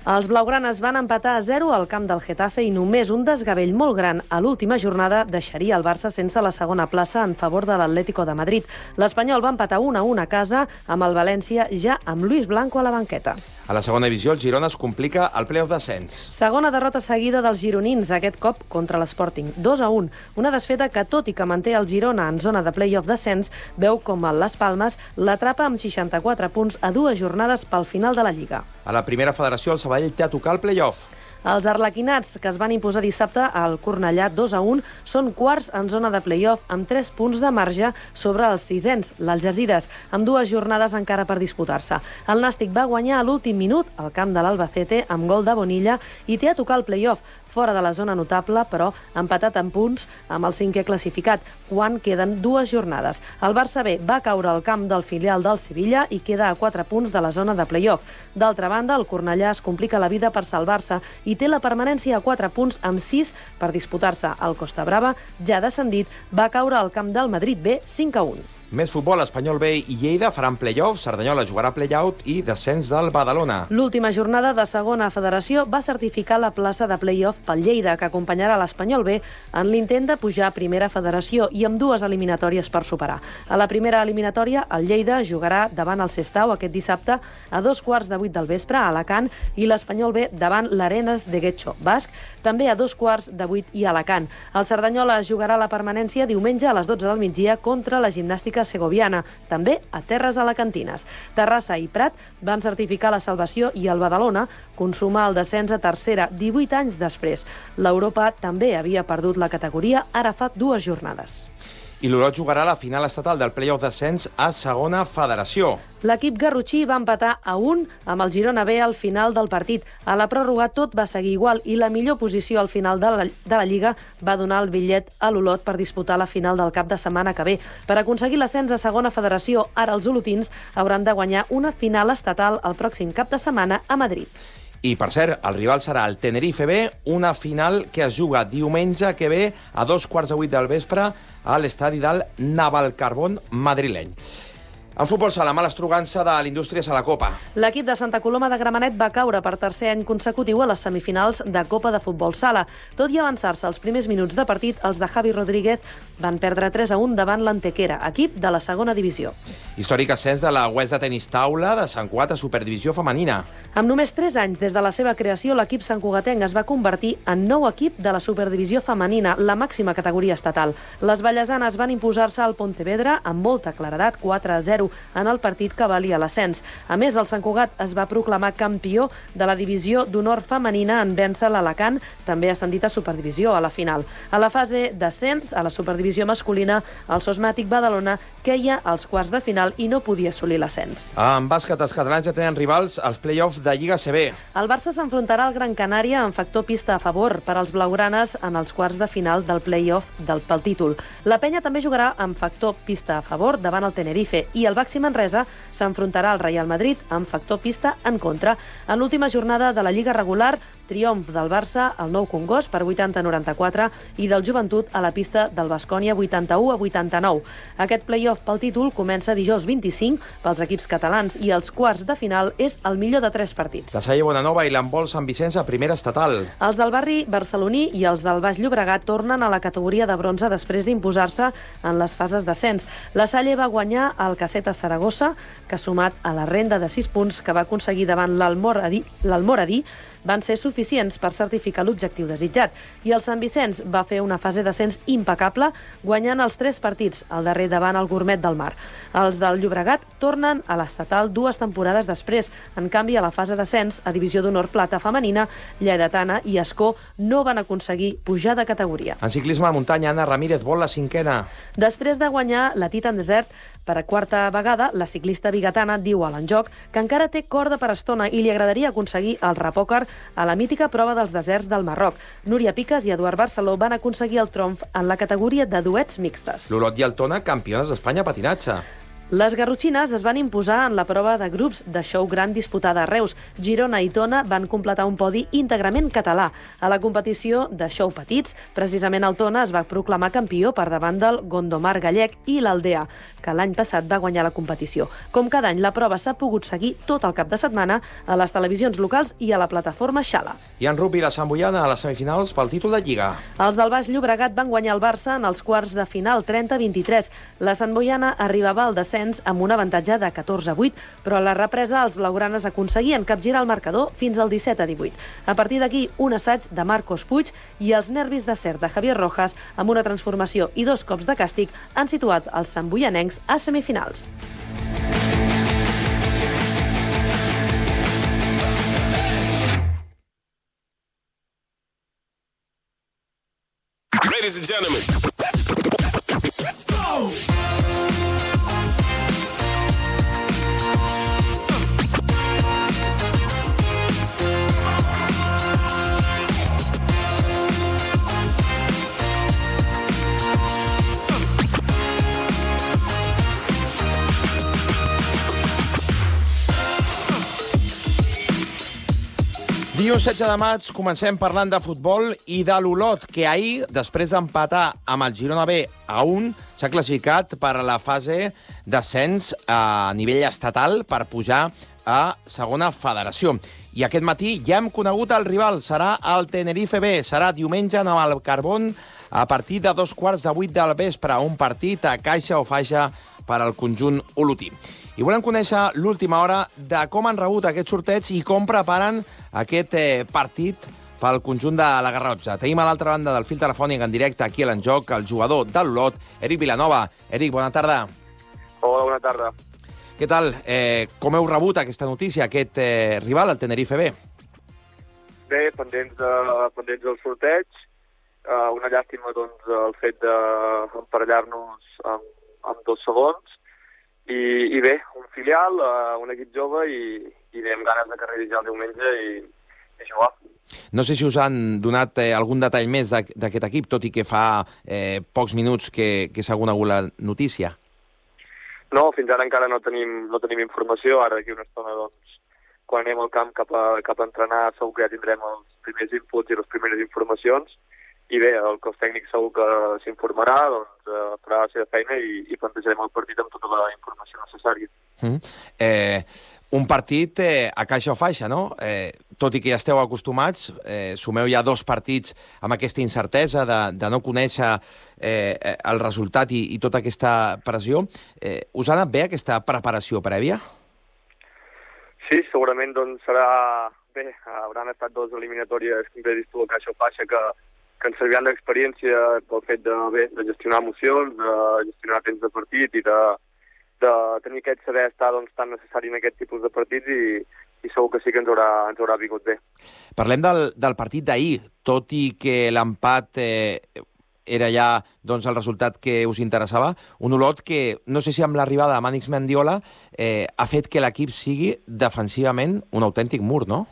Els blaugranes van empatar a zero al camp del Getafe i només un desgavell molt gran a l'última jornada deixaria el Barça sense la segona plaça en favor de l'Atlético de Madrid. L'Espanyol va empatar un a un a casa amb el València ja amb Luis Blanco a la banqueta. A la segona divisió, el Girona es complica el play-off d'ascens. Segona derrota seguida dels gironins, aquest cop contra l'Sporting, dos a un. Una desfeta que, tot i que manté el Girona en zona de play-off d'ascens, veu com el Las Palmes l'atrapa amb seixanta-quatre punts a dues jornades pel final de la Lliga. A la primera federació, el Sabadell té a tocar el play-off. Els arlequinats, que es van imposar dissabte al Cornellà dos a un, són quarts en zona de play-off amb tres punts de marge sobre els sisens, l'Algesires, amb dues jornades encara per disputar-se. El Nàstic va guanyar a l'últim minut al camp de l'Albacete amb gol de Bonilla i té a tocar el play-off, fora de la zona notable, però empatat en punts amb el cinquè classificat, quan queden dues jornades. El Barça B va caure al camp del filial del Sevilla i queda a quatre punts de la zona de play-off. D'altra banda, el Cornellà es complica la vida per salvar-se i té la permanència a quatre punts amb sis per disputar-se. El Costa Brava, ja descendit, va caure al camp del Madrid B cinc a un. Més futbol, Espanyol B i Lleida faran play-off, Cerdanyola jugarà play-out i descens del Badalona. L'última jornada de segona federació va certificar la plaça de play-off pel Lleida, que acompanyarà l'Espanyol B en l'intent de pujar a primera federació i amb dues eliminatòries per superar. A la primera eliminatòria, el Lleida jugarà davant el Sestao aquest dissabte a dos quarts de vuit del vespre a Alacant i l'Espanyol B davant l'Arenas de Getxo, basc, també a dos quarts de vuit i a Alacant. El Cerdanyola jugarà la permanència diumenge a les dotze del migdia contra la gimnàstica segoviana, també a terres alacantines. Terrassa i Prat van certificar la salvació i el Badalona consuma el descens a tercera divuit anys després. L'Europa també havia perdut la categoria ara fa dues jornades. I l'Olot jugarà la final estatal del play-off d'ascens a segona federació. L'equip garrotxí va empatar a un amb el Girona B al final del partit. A la pròrroga tot va seguir igual i la millor posició al final de la, de la Lliga va donar el bitllet a l'Olot per disputar la final del cap de setmana que ve. Per aconseguir l'ascens a segona federació, ara els olotins hauran de guanyar una final estatal el pròxim cap de setmana a Madrid. I, per cert, el rival serà el Tenerife B, una final que es juga diumenge que ve a dos quarts de vuit del vespre a l'estadi del Navalcarbón madrileny. En futbol sala, mala estrugança de l'Indústries a la Copa. L'equip de Santa Coloma de Gramenet va caure per tercer any consecutiu a les semifinals de Copa de Futbol Sala. Tot i avançar-se als primers minuts de partit, els de Javi Rodríguez van perdre tres a un davant l'Antequera, equip de la segona divisió. Històric ascens de la U E S de tenis taula de Sant Cugat a Superdivisió femenina. Amb només tres anys des de la seva creació, l'equip santcugatenc es va convertir en nou equip de la Superdivisió femenina, la màxima categoria estatal. Les ballesanes van imposar-se al Pontevedra amb molta claredat, quatre a zero, en el partit que valia l'ascens. A més, el Sant Cugat es va proclamar campió de la divisió d'honor femenina en vèncer l'Alacant, també ascendit a Superdivisió a la final. A la fase d'ascens, a la Superdivisió masculina, el Sosmàtic Badalona queia als quarts de final i no podia assolir l'ascens. En bàsquet, els catalans ja tenen rivals als play-offs de Lliga C B. El Barça s'enfrontarà al Gran Canària en factor pista a favor per als blaugranes en els quarts de final del play-off del pel títol. La Penya també jugarà amb factor pista a favor davant el Tenerife i el Baxi Manresa s'enfrontarà al Real Madrid amb factor pista en contra. En l'última jornada de la Lliga regular, triomf del Barça al Nou Congost per vuitanta a noranta-quatre i del Joventut a la pista del Baskonia vuitanta-u a vuitanta-nou. Aquest play-off pel títol comença dijous vint-i-cinc pels equips catalans i els quarts de final és el millor de tres partits. La Salle Bonanova i l'Handbol Sant Vicenç a primera estatal. Els del barri barceloní i els del Baix Llobregat tornen a la categoria de bronze després d'imposar-se en les fases d'ascens. La Salle va guanyar el Casetas Saragossa, que sumat a la renda de sis punts que va aconseguir davant l'Almoradí, l'Almoradí van ser suficients per certificar l'objectiu desitjat. I el Sant Vicenç va fer una fase d'ascens impecable, guanyant els tres partits, el darrer davant el Gourmet del Mar. Els del Llobregat tornen a l'estatal dues temporades després. En canvi, a la fase d'ascens, a Divisió d'Honor Plata femenina, Lleidatana i Escó no van aconseguir pujar de categoria. En ciclisme a muntanya, Anna Ramírez vol la cinquena. Després de guanyar la Titan Desert, per a quarta vegada, la ciclista bigatana diu a l'enjoc que encara té corda per estona i li agradaria aconseguir el repòquer a la mítica prova dels deserts del Marroc. Núria Piques i Eduard Barceló van aconseguir el tromf en la categoria de duets mixtes. L'Olot i el Tona, campiones d'Espanya a patinatge. Les garrotxines es van imposar en la prova de grups de show gran disputada a Reus. Girona i Tona van completar un podi íntegrament català. A la competició de show petits, precisament el Tona es va proclamar campió per davant del Gondomar gallec i l'Aldea, que l'any passat va guanyar la competició. Com cada any, la prova s'ha pogut seguir tot el cap de setmana a les televisions locals i a la plataforma Xala. I en rugby, la Sant Boiana a les semifinals pel títol de Lliga. Els del Baix Llobregat van guanyar el Barça en els quarts de final trenta a vint-i-tres. La Sant Boiana arribava al descens amb un avantatge de catorze a vuit, però a la represa els blaugranes aconseguien capgirar el marcador fins al disset a divuit. A partir d'aquí, un assaig de Marcos Puig i els nervis d'acer de Javier Rojas, amb una transformació i dos cops de càstig, han situat els santboianencs a semifinals. Ladies and gentlemen, let's go! Dilluns setze de maig comencem parlant de futbol i de l'Olot, que ahir, després d'empatar amb el Girona B a un, s'ha classificat per a la fase d'ascens a nivell estatal per pujar a segona federació. I aquest matí ja hem conegut el rival, serà el Tenerife B, serà diumenge en el Carbón a partir de dos quarts de vuit del vespre, un partit a caixa o faixa per al conjunt olotí. I volem conèixer l'última hora de com han rebut aquest sorteig i com preparen aquest eh, partit pel conjunt de la Garrotxa. Tenim a l'altra banda del fil telefònic en directe aquí a l'enjoc el jugador de l'Olot, Eric Vilanova. Eric, bona tarda. Hola, bona tarda. Què tal? Eh, com heu rebut aquesta notícia, aquest eh, rival, el Tenerife B? Bé, pendents, de, pendents del sorteig. Uh, una llàstima, doncs, el fet d'emparellar-nos amb, amb dos segons. I, i bé, un filial, uh, un equip jove i, i bé, amb ganes de carrejar el diumenge i, i jugar. No sé si us han donat eh, algun detall més d'aquest equip, tot i que fa eh, pocs minuts que, que s'ha conegut la notícia. No, fins ara encara no tenim, no tenim informació. Ara d'aquí una estona, doncs, quan anem al camp cap a, cap a entrenar, segur que ja tindrem els primers inputs i les primeres informacions. I bé, el cos tècnic segur que s'informarà, doncs eh, farà la seva feina i, i plantejarem el partit amb tota la informació necessària. Mm. Eh, un partit eh, a caixa o faixa, no? Eh, tot i que ja esteu acostumats, eh, sumeu ja dos partits amb aquesta incertesa de, de no conèixer eh, el resultat i, i tota aquesta pressió. Eh, us ha anat bé aquesta preparació prèvia? Sí, segurament doncs serà bé. Hauran estat dos eliminatòries, com bé dius tu, a caixa o faixa, que que ens serviran d'experiència pel fet de, bé, de gestionar emocions, de gestionar temps de partit i de, de tenir aquest saber estar doncs, tan necessari en aquest tipus de partits i, i segur que sí que ens haurà, ens haurà vingut bé. Parlem del, del partit d'ahir, tot i que l'empat eh, era ja doncs, el resultat que us interessava, un Olot que, no sé si amb l'arribada de Mànix Mendiola, eh, ha fet que l'equip sigui defensivament un autèntic mur, no?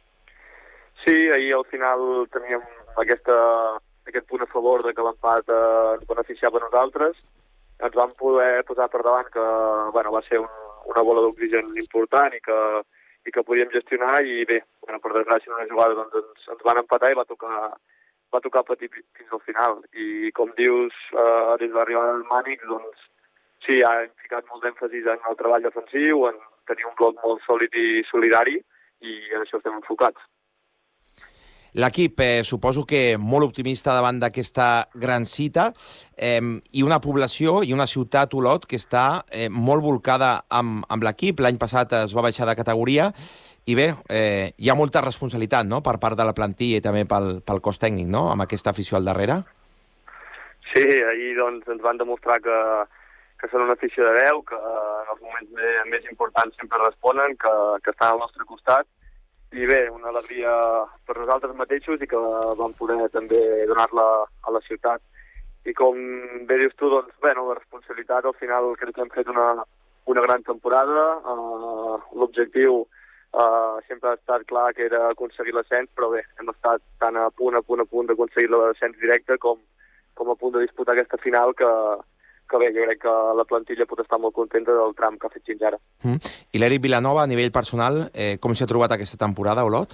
Sí, ahir al final teníem aquesta, aquest punt a favor de que l'empat eh, ens beneficiava a nosaltres. Ens vam poder posar per davant que bueno, va ser un, una bola d'oxigen important i que, i que podíem gestionar i bé, bueno, per desgràcia en una jugada doncs, ens, ens van empatar i va tocar, va tocar patir fins al final. I com dius, eh, des de l'arribada del Mànix, doncs sí, ha ficat molt d'èmfasis en el treball defensiu, en tenir un bloc molt sòlid i solidari i en això estem enfocats. L'equip, eh, suposo que molt optimista davant d'aquesta gran cita eh, i una població i una ciutat, Olot, que està eh, molt volcada amb, amb l'equip. L'any passat es va baixar de categoria i bé, eh, hi ha molta responsabilitat, no?, per part de la plantilla i també pel, pel cos tècnic, no?, amb aquesta afició al darrere. Sí, ahir doncs, ens van demostrar que, que són una afició de veu, que en els moments més, més importants sempre responen, que, que estan al nostre costat. I bé, una alegria per nosaltres mateixos i que vam poder també donar-la a la ciutat. I com bé dius tu, doncs, bueno, la responsabilitat, al final crec que hem fet una, una gran temporada. Uh, L'objectiu uh, sempre ha estat clar que era aconseguir l'ascens, però bé, hem estat tan a punt, a punt, a punt d'aconseguir l'ascens directe com, com a punt de disputar aquesta final que, que bé, jo crec que la plantilla pot estar molt contenta del tram que ha fet fins ara. Mm. I l'Eric Vilanova, a nivell personal, eh, com s'ha trobat aquesta temporada, Olot?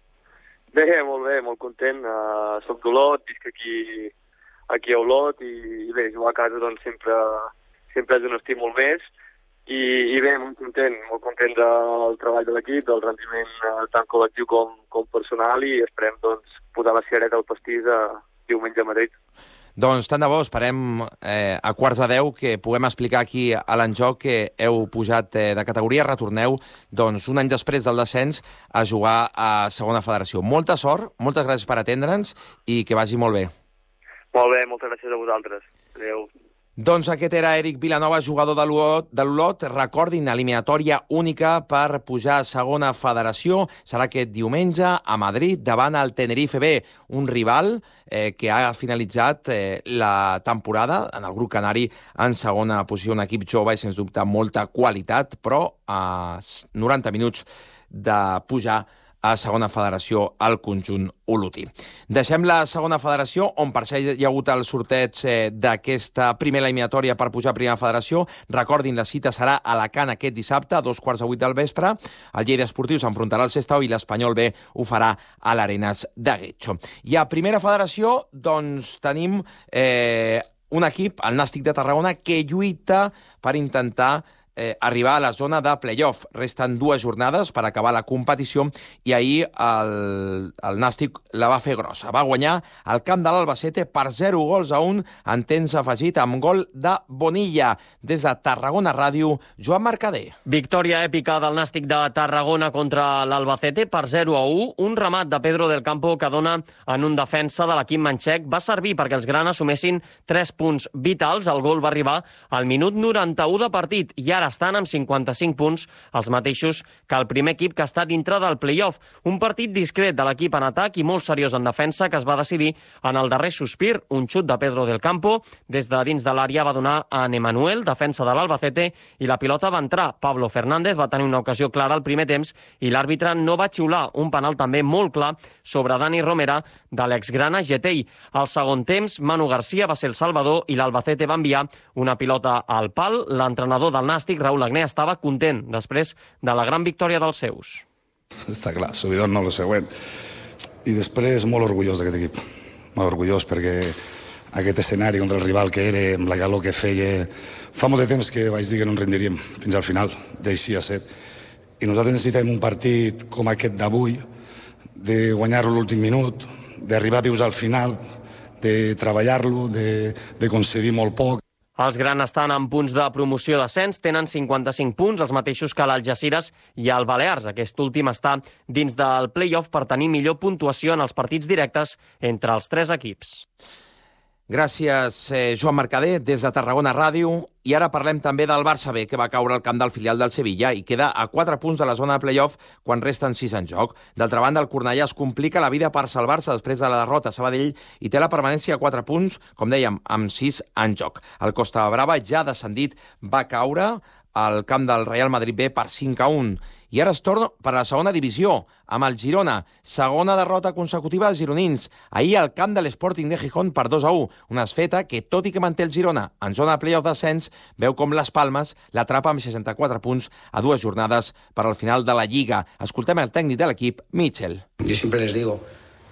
Bé, molt bé, molt content. Uh, soc d'Olot, visc aquí, aquí a Olot i, i bé, jugar a casa doncs sempre, sempre és un estímul més i, i bé, molt content, molt content del treball de l'equip, del rendiment uh, tant col·lectiu com, com personal i esperem doncs posar la cirereta al pastís a diumenge a Madrid. Doncs tant de bo, esperem eh, a quarts de deu que puguem explicar aquí a l'Enjoc que heu pujat eh, de categoria, retorneu doncs, un any després del descens a jugar a segona federació. Molta sort, moltes gràcies per atendre'ns i que vagi molt bé. Molt bé, moltes gràcies a vosaltres. Adéu. Doncs aquest era Eric Vilanova, jugador de l'Olot. Recordin, eliminatòria única per pujar a segona federació. Serà aquest diumenge a Madrid davant el Tenerife B, un rival eh, que ha finalitzat eh, la temporada en el grup canari en segona posició. Un equip jove i, sens dubte, molta qualitat, però a noranta minuts de pujar a segona federació al conjunt olotí. Deixem la segona federació, on per cert hi ha hagut el sorteig eh, d'aquesta primera eliminatòria per pujar a primera federació. Recordin, la cita serà a Alacant aquest dissabte, a dos quarts de vuit del vespre. El Lleida Esportiu s'enfrontarà al Sestao i l'Espanyol B ho farà a l'Arenas de Getxo. I a primera federació, doncs, tenim eh, un equip, el Nàstic de Tarragona, que lluita per intentar Eh, arribar a la zona de play-off. Resten dues jornades per acabar la competició i ahir el, el Nàstic la va fer grossa. Va guanyar al camp de l'Albacete per zero gols a un en temps afegit amb gol de Bonilla. Des de Tarragona Ràdio, Joan Mercader. Victòria èpica del Nàstic de Tarragona contra l'Albacete per zero a u. Un remat de Pedro del Campo que dona en un defensa de l'equip manxec va servir perquè els grans assumessin tres punts vitals. El gol va arribar al minut noranta-u de partit i ara estan amb cinquanta-cinc punts, els mateixos que el primer equip que està dintre del play-off. Un partit discret de l'equip en atac i molt seriós en defensa que es va decidir en el darrer sospir. Un xut de Pedro del Campo des de dins de l'àrea va donar a Emanuel, defensa de l'Albacete, i la pilota va entrar. Pablo Fernández va tenir una ocasió clara al primer temps i l'àrbitre no va xiular. Un penal també molt clar sobre Dani Romera de l'exgrana Getell. Al segon temps, Manu Garcia va ser el salvador i l'Albacete va enviar una pilota al pal. L'entrenador del Nàstic, Raúl Agné, estava content després de la gran victòria dels seus. Està clar, subidon no, el següent. I després molt orgullós d'aquest equip. Molt orgullós perquè aquest escenari contra el rival que era, amb la calor que feia... Fa molt de temps que vaig dir que no ens rendiríem fins al final, d'eixir a set. I nosaltres necessitem un partit com aquest d'avui, de guanyar-lo l'últim minut, d'arribar vius al final, de treballar-lo, de, de concedir molt poc. Els grans estan en punts de promoció d'ascens, tenen cinquanta-cinc punts, els mateixos que l'Algeciras i el Balears. Aquest últim està dins del play-off per tenir millor puntuació en els partits directes entre els tres equips. Gràcies, eh, Joan Mercader, des de Tarragona Ràdio. I ara parlem també del Barça B, que va caure al camp del filial del Sevilla i queda a quatre punts de la zona de play-off quan resten sis en joc. D'altra banda, el Cornellà es complica la vida per salvar-se després de la derrota a Sabadell i té la permanència a quatre punts, com dèiem, amb sis en joc. El Costa Brava, ja descendit, va caure al camp del Real Madrid B per cinc a un. I ara es torna per a la segona divisió, amb el Girona. Segona derrota consecutiva als gironins. Ahir al camp de l'Sporting de Gijón per dos a u. Una esfeta que, tot i que manté el Girona en zona de play-off d'ascens, veu com les Palmes l'atrapa amb seixanta-quatre punts a dues jornades per al final de la Lliga. Escoltem el tècnic de l'equip, Mitchell. Yo siempre les digo,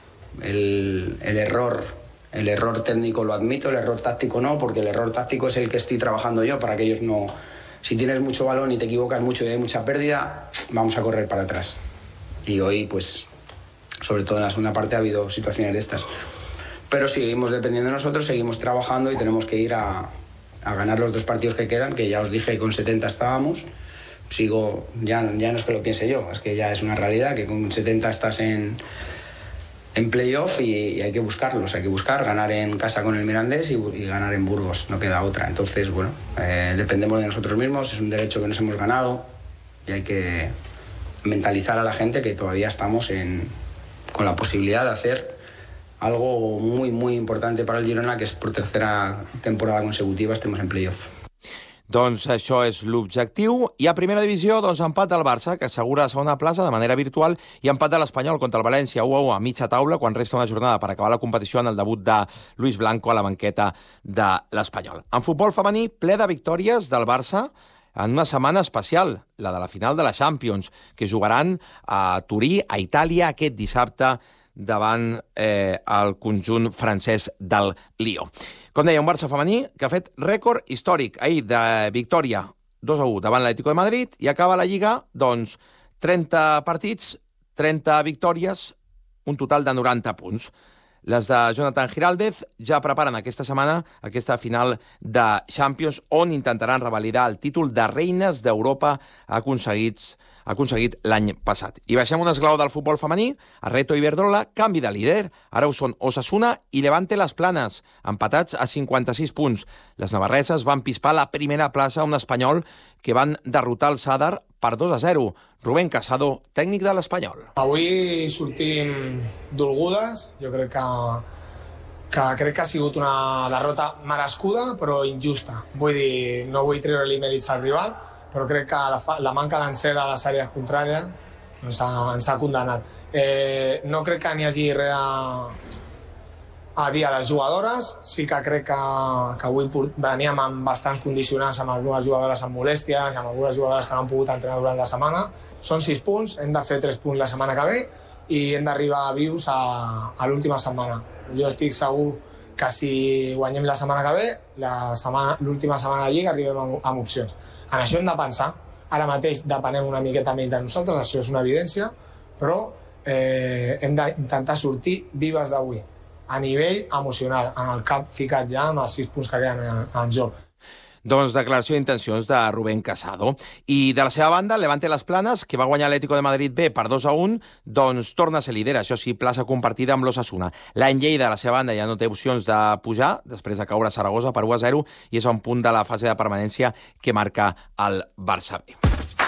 el, el error... El error técnico lo admito, el error táctico no, porque el error táctico es el que estoy trabajando yo para que ellos no... Si tienes mucho balón y te equivocas mucho y hay mucha pérdida, vamos a correr para atrás. Y hoy, pues, sobre todo en la segunda parte ha habido situaciones de estas. Pero seguimos dependiendo de nosotros, seguimos trabajando y tenemos que ir a, a ganar los dos partidos que quedan, que ya os dije que con setenta estábamos. Sigo, ya, ya no es que lo piense yo, es que ya es una realidad, que con setenta estás en... en playoff y, y hay que buscarlos, hay que buscar, ganar en casa con el Mirandés y, y ganar en Burgos, no queda otra. Entonces, bueno, eh, dependemos de nosotros mismos, es un derecho que nos hemos ganado y hay que mentalizar a la gente que todavía estamos en, con la posibilidad de hacer algo muy, muy importante para el Girona, que es por tercera temporada consecutiva estemos en playoff. Doncs això és l'objectiu. I a primera divisió, doncs, empat del Barça, que assegura la segona plaça de manera virtual, i empat de l'Espanyol contra el València, u a u a mitja taula, quan resta una jornada per acabar la competició en el debut de Luis Blanco a la banqueta de l'Espanyol. En futbol femení, ple de victòries del Barça, en una setmana especial, la de la final de la Champions, que jugaran a Turí, a Itàlia, aquest dissabte, davant eh, el conjunt francès del Lió. Com deia, un Barça femení que ha fet rècord històric ahir de victòria dos a u davant l'Atlético de Madrid i acaba la Lliga, doncs, trenta partits, trenta victòries, un total de noranta punts. Les de Jonathan Giraldez ja preparen aquesta setmana aquesta final de Champions on intentaran revalidar el títol de reines d'Europa aconseguits aconseguit l'any passat. I baixem un esglaó del futbol femení, a Reto Iberdrola, canvi de líder. Ara ho són Osasuna i Levante Les Planes, empatats a cinquanta-sis punts. Les navarreses van pispar la primera plaça a un espanyol que van derrotar el Sadar per dos a zero. Rubén Casado, tècnic de l'Espanyol. Avui sortim dolgudes. Jo crec que, que, crec que ha sigut una derrota merescuda, però injusta. Vull dir, no vull treure-li mèrits al rival, però crec que la, la manca d'encert a les àrees contràries ens ha, ens ha condemnat. Eh, no crec que n'hi hagi res a, a dir a les jugadores. Sí que crec que, que avui veníem amb bastants condicionants, amb algunes jugadores amb molèsties, amb algunes jugadores que no han pogut entrenar durant la setmana. Són sis punts, hem de fer tres punts la setmana que ve i hem d'arribar vius a, a l'última setmana. Jo estic segur que si guanyem la setmana que ve, l'última setmana, setmana de Lliga arribem amb, amb opcions. En això hem de pensar. Ara mateix depenem una miqueta més de nosaltres, això és una evidència, però eh, hem d'intentar sortir vives d'avui, a nivell emocional, en el cap ficat ja amb els sis punts que queden en, en joc. Doncs declaració d'intencions de Rubén Casado. I de la seva banda, Levante Les Planes, que va guanyar l'Atlético de Madrid B per dos a un, doncs torna a ser líder, això sí, plaça compartida amb l'Osasuna. L'any Lleida, de la seva banda, ja no té opcions de pujar, després de caure a Saragossa per u a zero, i és a un punt de la fase de permanència que marca el Barça B.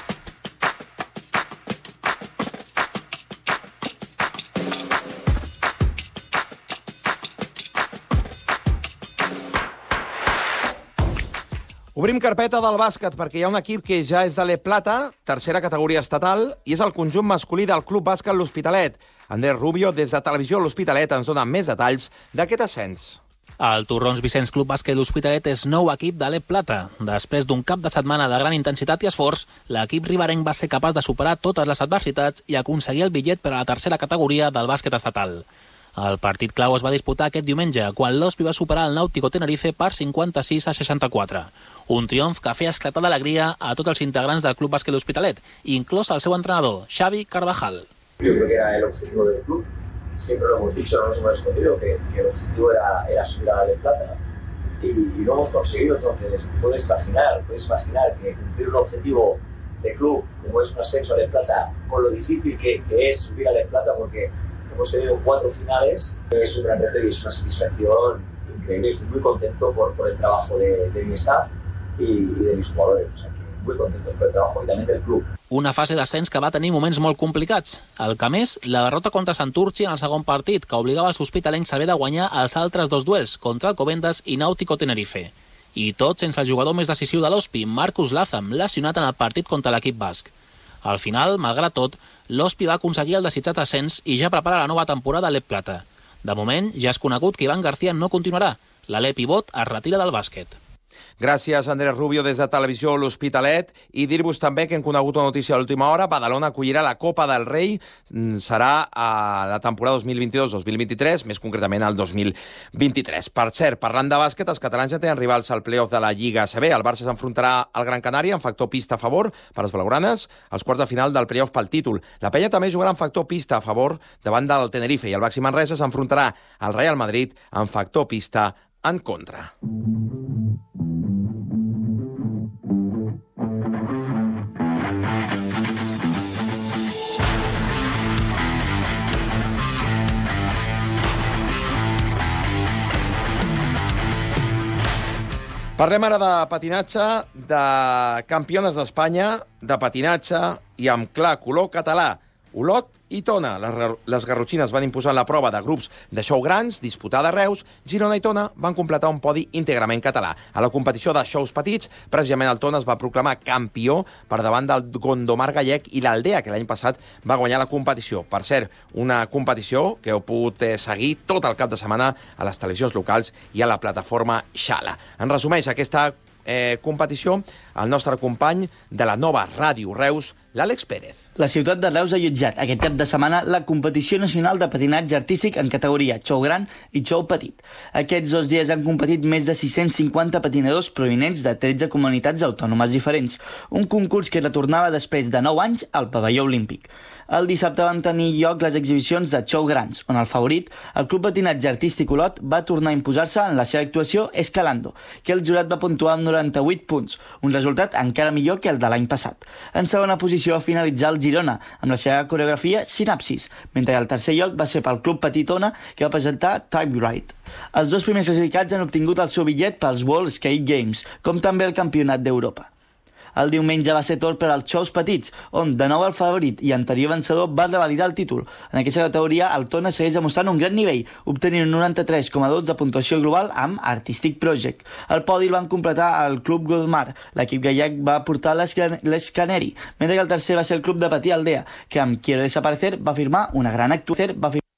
Obrim carpeta del bàsquet perquè hi ha un equip que ja és de l'E Plata, tercera categoria estatal, i és el conjunt masculí del Club Bàsquet L'Hospitalet. Andrés Rubio, des de Televisió L'Hospitalet, ens dona més detalls d'aquest ascens. El Torrons Vicenç Club Bàsquet L'Hospitalet és nou equip de l'E Plata. Després d'un cap de setmana de gran intensitat i esforç, l'equip riberenc va ser capaç de superar totes les adversitats i aconseguir el bitllet per a la tercera categoria del bàsquet estatal. El partit clau es va disputar aquest diumenge, quan l'Hospi va superar el Náutico Tenerife per cinquanta-sis a seixanta-quatre. Un triomf que feia esclatar d'alegria a tots els integrants del Club Bàsquet L'Hospitalet, inclòs el seu entrenador, Xavi Carvajal. Yo creo que era el objetivo del club, siempre lo hemos dicho, no nos hemos escondido, que, que el objetivo era, era subir a la de Plata y, y lo hemos conseguido. Entonces puedes imaginar, puedes imaginar que cumplir un objetivo de club como es un ascenso a la Plata, con lo difícil que, que es subir a la Plata, porque hemos tenido cuatro finales, es un gran reto y es una satisfacción increíble. Estoy muy contento por, por el trabajo de, de mi staff y, y de mis jugadores, o sea que muy contentos por el trabajo y también del club. Una fase d'ascens que va tenir moments molt complicats. El que més, la derrota contra Santurci en el segon partit, que obligava els hospitalencs a haver de guanyar els altres dos duels, contra Alcobendas i Náutico Tenerife. I tot sense el jugador més decisiu de l'Hospi, Marcus Lazam, lesionat en el partit contra l'equip basc. Al final, malgrat tot, l'Hospi va aconseguir el desitjat ascens i ja prepara la nova temporada a l'E Plata. De moment, ja és conegut que Ivan García no continuarà. L'Ale Pivot es retira del bàsquet. Gràcies, Andrés Rubio, des de Televisió L'Hospitalet. I dir-vos també que hem conegut una notícia a l'última hora. Badalona acollirà la Copa del Rei. Serà a la temporada dos mil vint-i-dos dos mil vint-i-tres, més concretament al dos mil vint-i-tres. Per cert, parlant de bàsquet, els catalans ja tenen rivals al play-off de la Lliga A C B. El Barça s'enfrontarà al Gran Canària en factor pista a favor per als blaugranes als quarts de final del play-off pel títol. La Penya també jugarà en factor pista a favor davant del Tenerife i el Baxi Manresa s'enfrontarà al Real Madrid en factor pista en contra. Parlem ara de patinatge, de campiones d'Espanya, de patinatge i amb clar color català. Olot i Tona. Les, les garrotxines van imposar la prova de grups de show grans, disputada a Reus. Girona i Tona van completar un podi íntegrament català. A la competició de shows petits, precisament el Tona es va proclamar campió per davant del Gondomar gallec i l'Aldea, que l'any passat va guanyar la competició. Per cert, una competició que heu pogut eh, seguir tot el cap de setmana a les televisions locals i a la plataforma Xala. En resumeix aquesta eh, competició el nostre company de la nova Ràdio Reus, l'Àlex Pérez. La ciutat de Reus ha allotjat aquest cap de setmana la competició nacional de patinatge artístic en categoria xou gran i xou petit. Aquests dos dies han competit més de sis-cents cinquanta patinadors provinents de tretze comunitats autònomes diferents, un concurs que retornava després de nou anys al pavelló olímpic. El dissabte van tenir lloc les exhibicions de xou grans, on el favorit, el Club Patinatge Artístic Olot, va tornar a imposar-se en la seva actuació Escalando, que el jurat va puntuar amb noranta-vuit punts, un resultat encara millor que el de l'any passat. En segona posició va finalitzar el Girona, amb la seva coreografia Sinapsis, mentre que el tercer lloc va ser pel Club Petitona, que va presentar Typewrite. Els dos primers classificats han obtingut el seu bitllet pels World Skate Games, com també el Campionat d'Europa. El diumenge va ser torn per als xous petits, on de nou el favorit i anterior vencedor va revalidar el títol. En aquesta categoria, el Tona segueix demostrant un gran nivell, obtenint un noranta-tres coma dos de puntuació global amb Artistic Project. El podi el van completar el Club Godmar. L'equip gallec va portar l'Escaneri, mentre que el tercer va ser el Club de Patí Aldea, que amb Quiero Desaparecer va firmar una gran actuació. Va firmar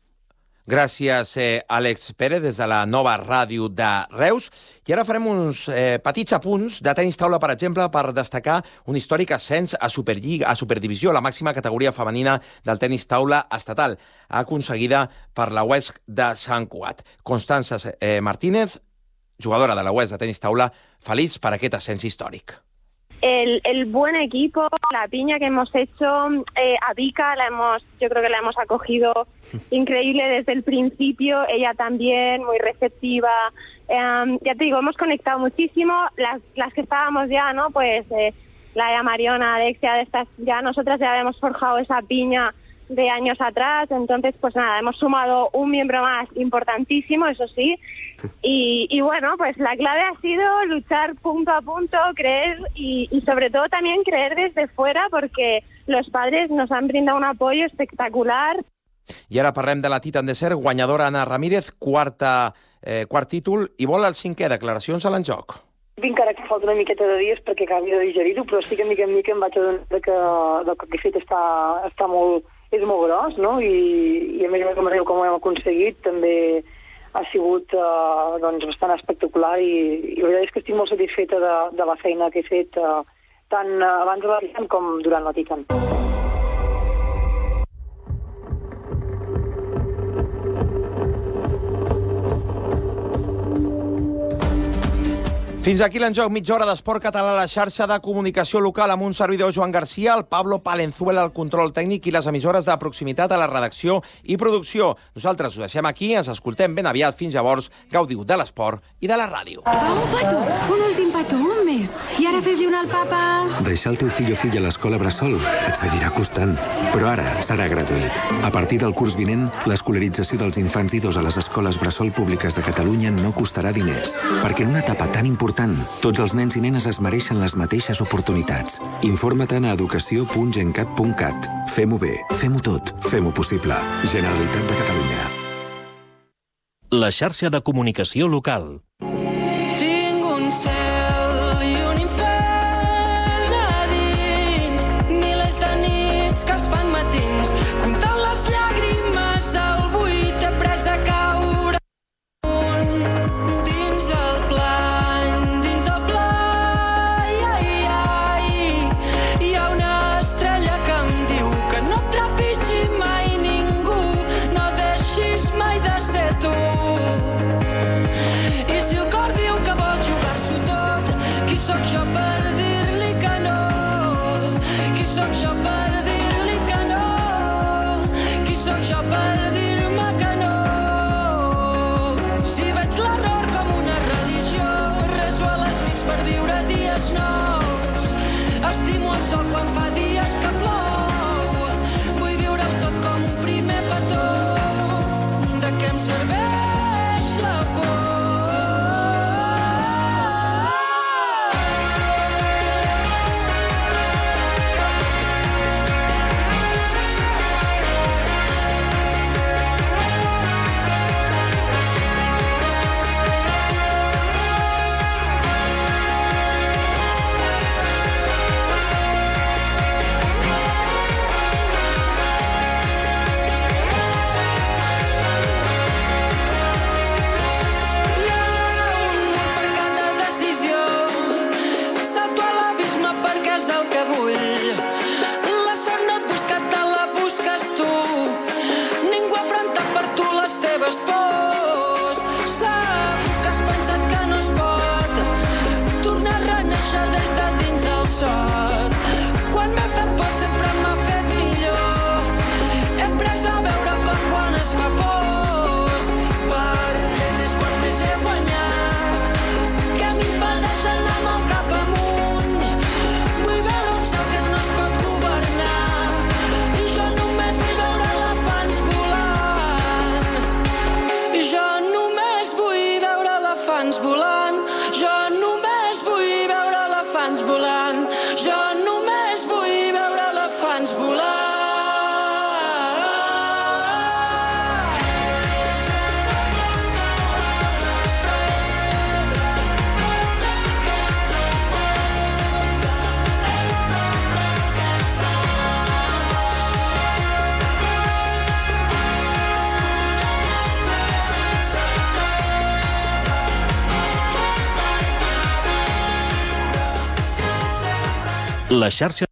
Gràcies, eh, Àlex Pérez, des de la nova ràdio de Reus. I ara farem uns eh, petits apunts de tenis taula, per exemple, per destacar un històric ascens a Superliga, a Superdivisió, la màxima categoria femenina del tenis taula estatal, aconseguida per la U E S C de Sant Cugat. Constança eh, Martínez, jugadora de la U E S C de tenis taula, feliç per aquest ascens històric. El, el buen equipo, la piña que hemos hecho, eh, a Vika la hemos, yo creo que la hemos acogido increíble desde el principio, ella también, muy receptiva, eh, ya te digo, hemos conectado muchísimo, las, las que estábamos ya, ¿no? Pues eh, la Mariona, Alexia, de estas, ya nosotras ya habíamos forjado esa piña de años atrás, entonces pues nada, hemos sumado un miembro más importantísimo, eso sí, y, y bueno, pues la clave ha sido luchar punto a punto, creer y, y sobre todo también creer desde fuera, porque los padres nos han brindado un apoyo espectacular. I ara parlem de la Titan Desert, guanyadora Anna Ramírez, quarta, eh, quart títol, i vol el cinquè, declaracions a l'enjoc. Encara que falta una miqueta de dies perquè acabi de digerir-ho, però sí que mica en mica em vaig adonar que el que he fet està, està molt, és molt gros, no? I, i a més a més com arriba com ho hem aconseguit també ha sigut eh, doncs, bastant espectacular i, i la veritat és que estic molt satisfeta de, de la feina que he fet eh, tant abans de la Titan com durant la Titan. Fins aquí l'enjoc, mitja hora d'esport català a la xarxa de comunicació local amb un servidor Joan Garcia, el Pablo Palenzuela al control tècnic i les emissores de proximitat a la redacció i producció. Nosaltres ho deixem aquí, ens escoltem ben aviat. Fins llavors, gaudiu de l'esport i de la ràdio. Pau, Pato, un últim petó, un més. I ara fes-li un al papa. Deixar el teu fill o filla a l'escola Bressol et seguirà costant, però ara serà gratuït. A partir del curs vinent, l'escolarització dels infants i dos a les escoles Bressol públiques de Catalunya no costarà diners, perquè en una etapa tan important tots els nens i nenes es mereixen les mateixes oportunitats. Informa't-en a educació punt gencat punt cat. Fem-ho bé, fem-ho tot, fem-ho possible. Generalitat de Catalunya. La xarxa de comunicació local. Tinc un cel i un infern a dins, milers de nits que es fan matins, comptant les llàgrimes al buit he pres a caure dins el plany, dins el plany, ai, ai, hi ha una estrella que em diu que no trepitgi mai ningú, no deixis mai de ser tu. I si el cor diu que vol jugar-s'ho tot, qui sóc jo per dir-li que no? Qui sóc jo per dir-li que no? Qui sóc jo per dir-me que no? Si veig l'error com una religió, reso a les nits per viure dies nous. Estimo el sol quan fa dies que plou. Vull viure-ho tot com un primer petó. De què em serveix la por? les pors. Segur que has pensat que no es pot tornar a renéixer des de dins el sot. Quan m'he fet por sempre m'ha fet millor. He après a veure per quan es fa fos, perdent és quan més he guanyat, que m'impedeix anar amb el cap amunt. Vull veure un cel que no es pot governar, i jo només vull veure elefants volant. I jo només vull veure elefants volant. Jo només vull veure elefants volant. Jo només vull veure elefants volant. La xarxa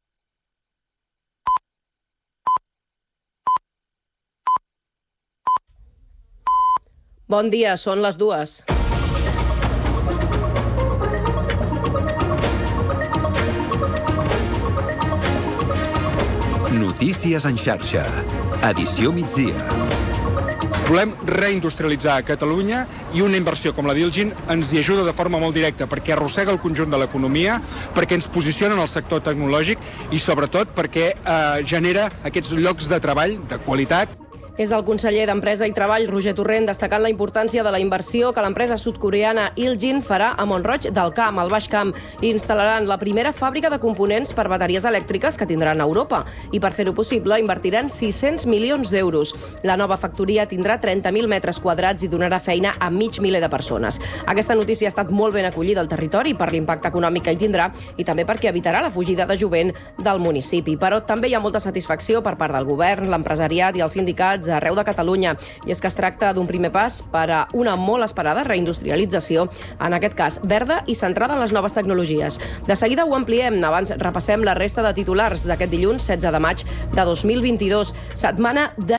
Bon dia, són les dues. Notícies en xarxa. Edició migdia. Volem reindustrialitzar Catalunya i una inversió com la d'Ilgin ens hi ajuda de forma molt directa perquè arrossega el conjunt de l'economia, perquè ens posiciona en el sector tecnològic i sobretot perquè eh, genera aquests llocs de treball de qualitat. És el conseller d'Empresa i Treball, Roger Torrent, destacant la importància de la inversió que l'empresa sud-coreana Ilgin farà a Mont-roig del Camp, al Baix Camp, i instal·laran la primera fàbrica de components per bateries elèctriques que tindran a Europa. I per fer-ho possible, invertiran sis-cents milions d'euros. La nova factoria tindrà trenta mil metres quadrats i donarà feina a mig miler de persones. Aquesta notícia ha estat molt ben acollida al territori per l'impacte econòmic que hi tindrà i també perquè evitarà la fugida de jovent del municipi. Però també hi ha molta satisfacció per part del govern, l'empresariat i els sindicats arreu de Catalunya. I és que es tracta d'un primer pas per a una molt esperada reindustrialització, en aquest cas verda i centrada en les noves tecnologies. De seguida ho ampliem. Abans repassem la resta de titulars d'aquest dilluns setze de maig de dos mil vint-i-dos, setmana de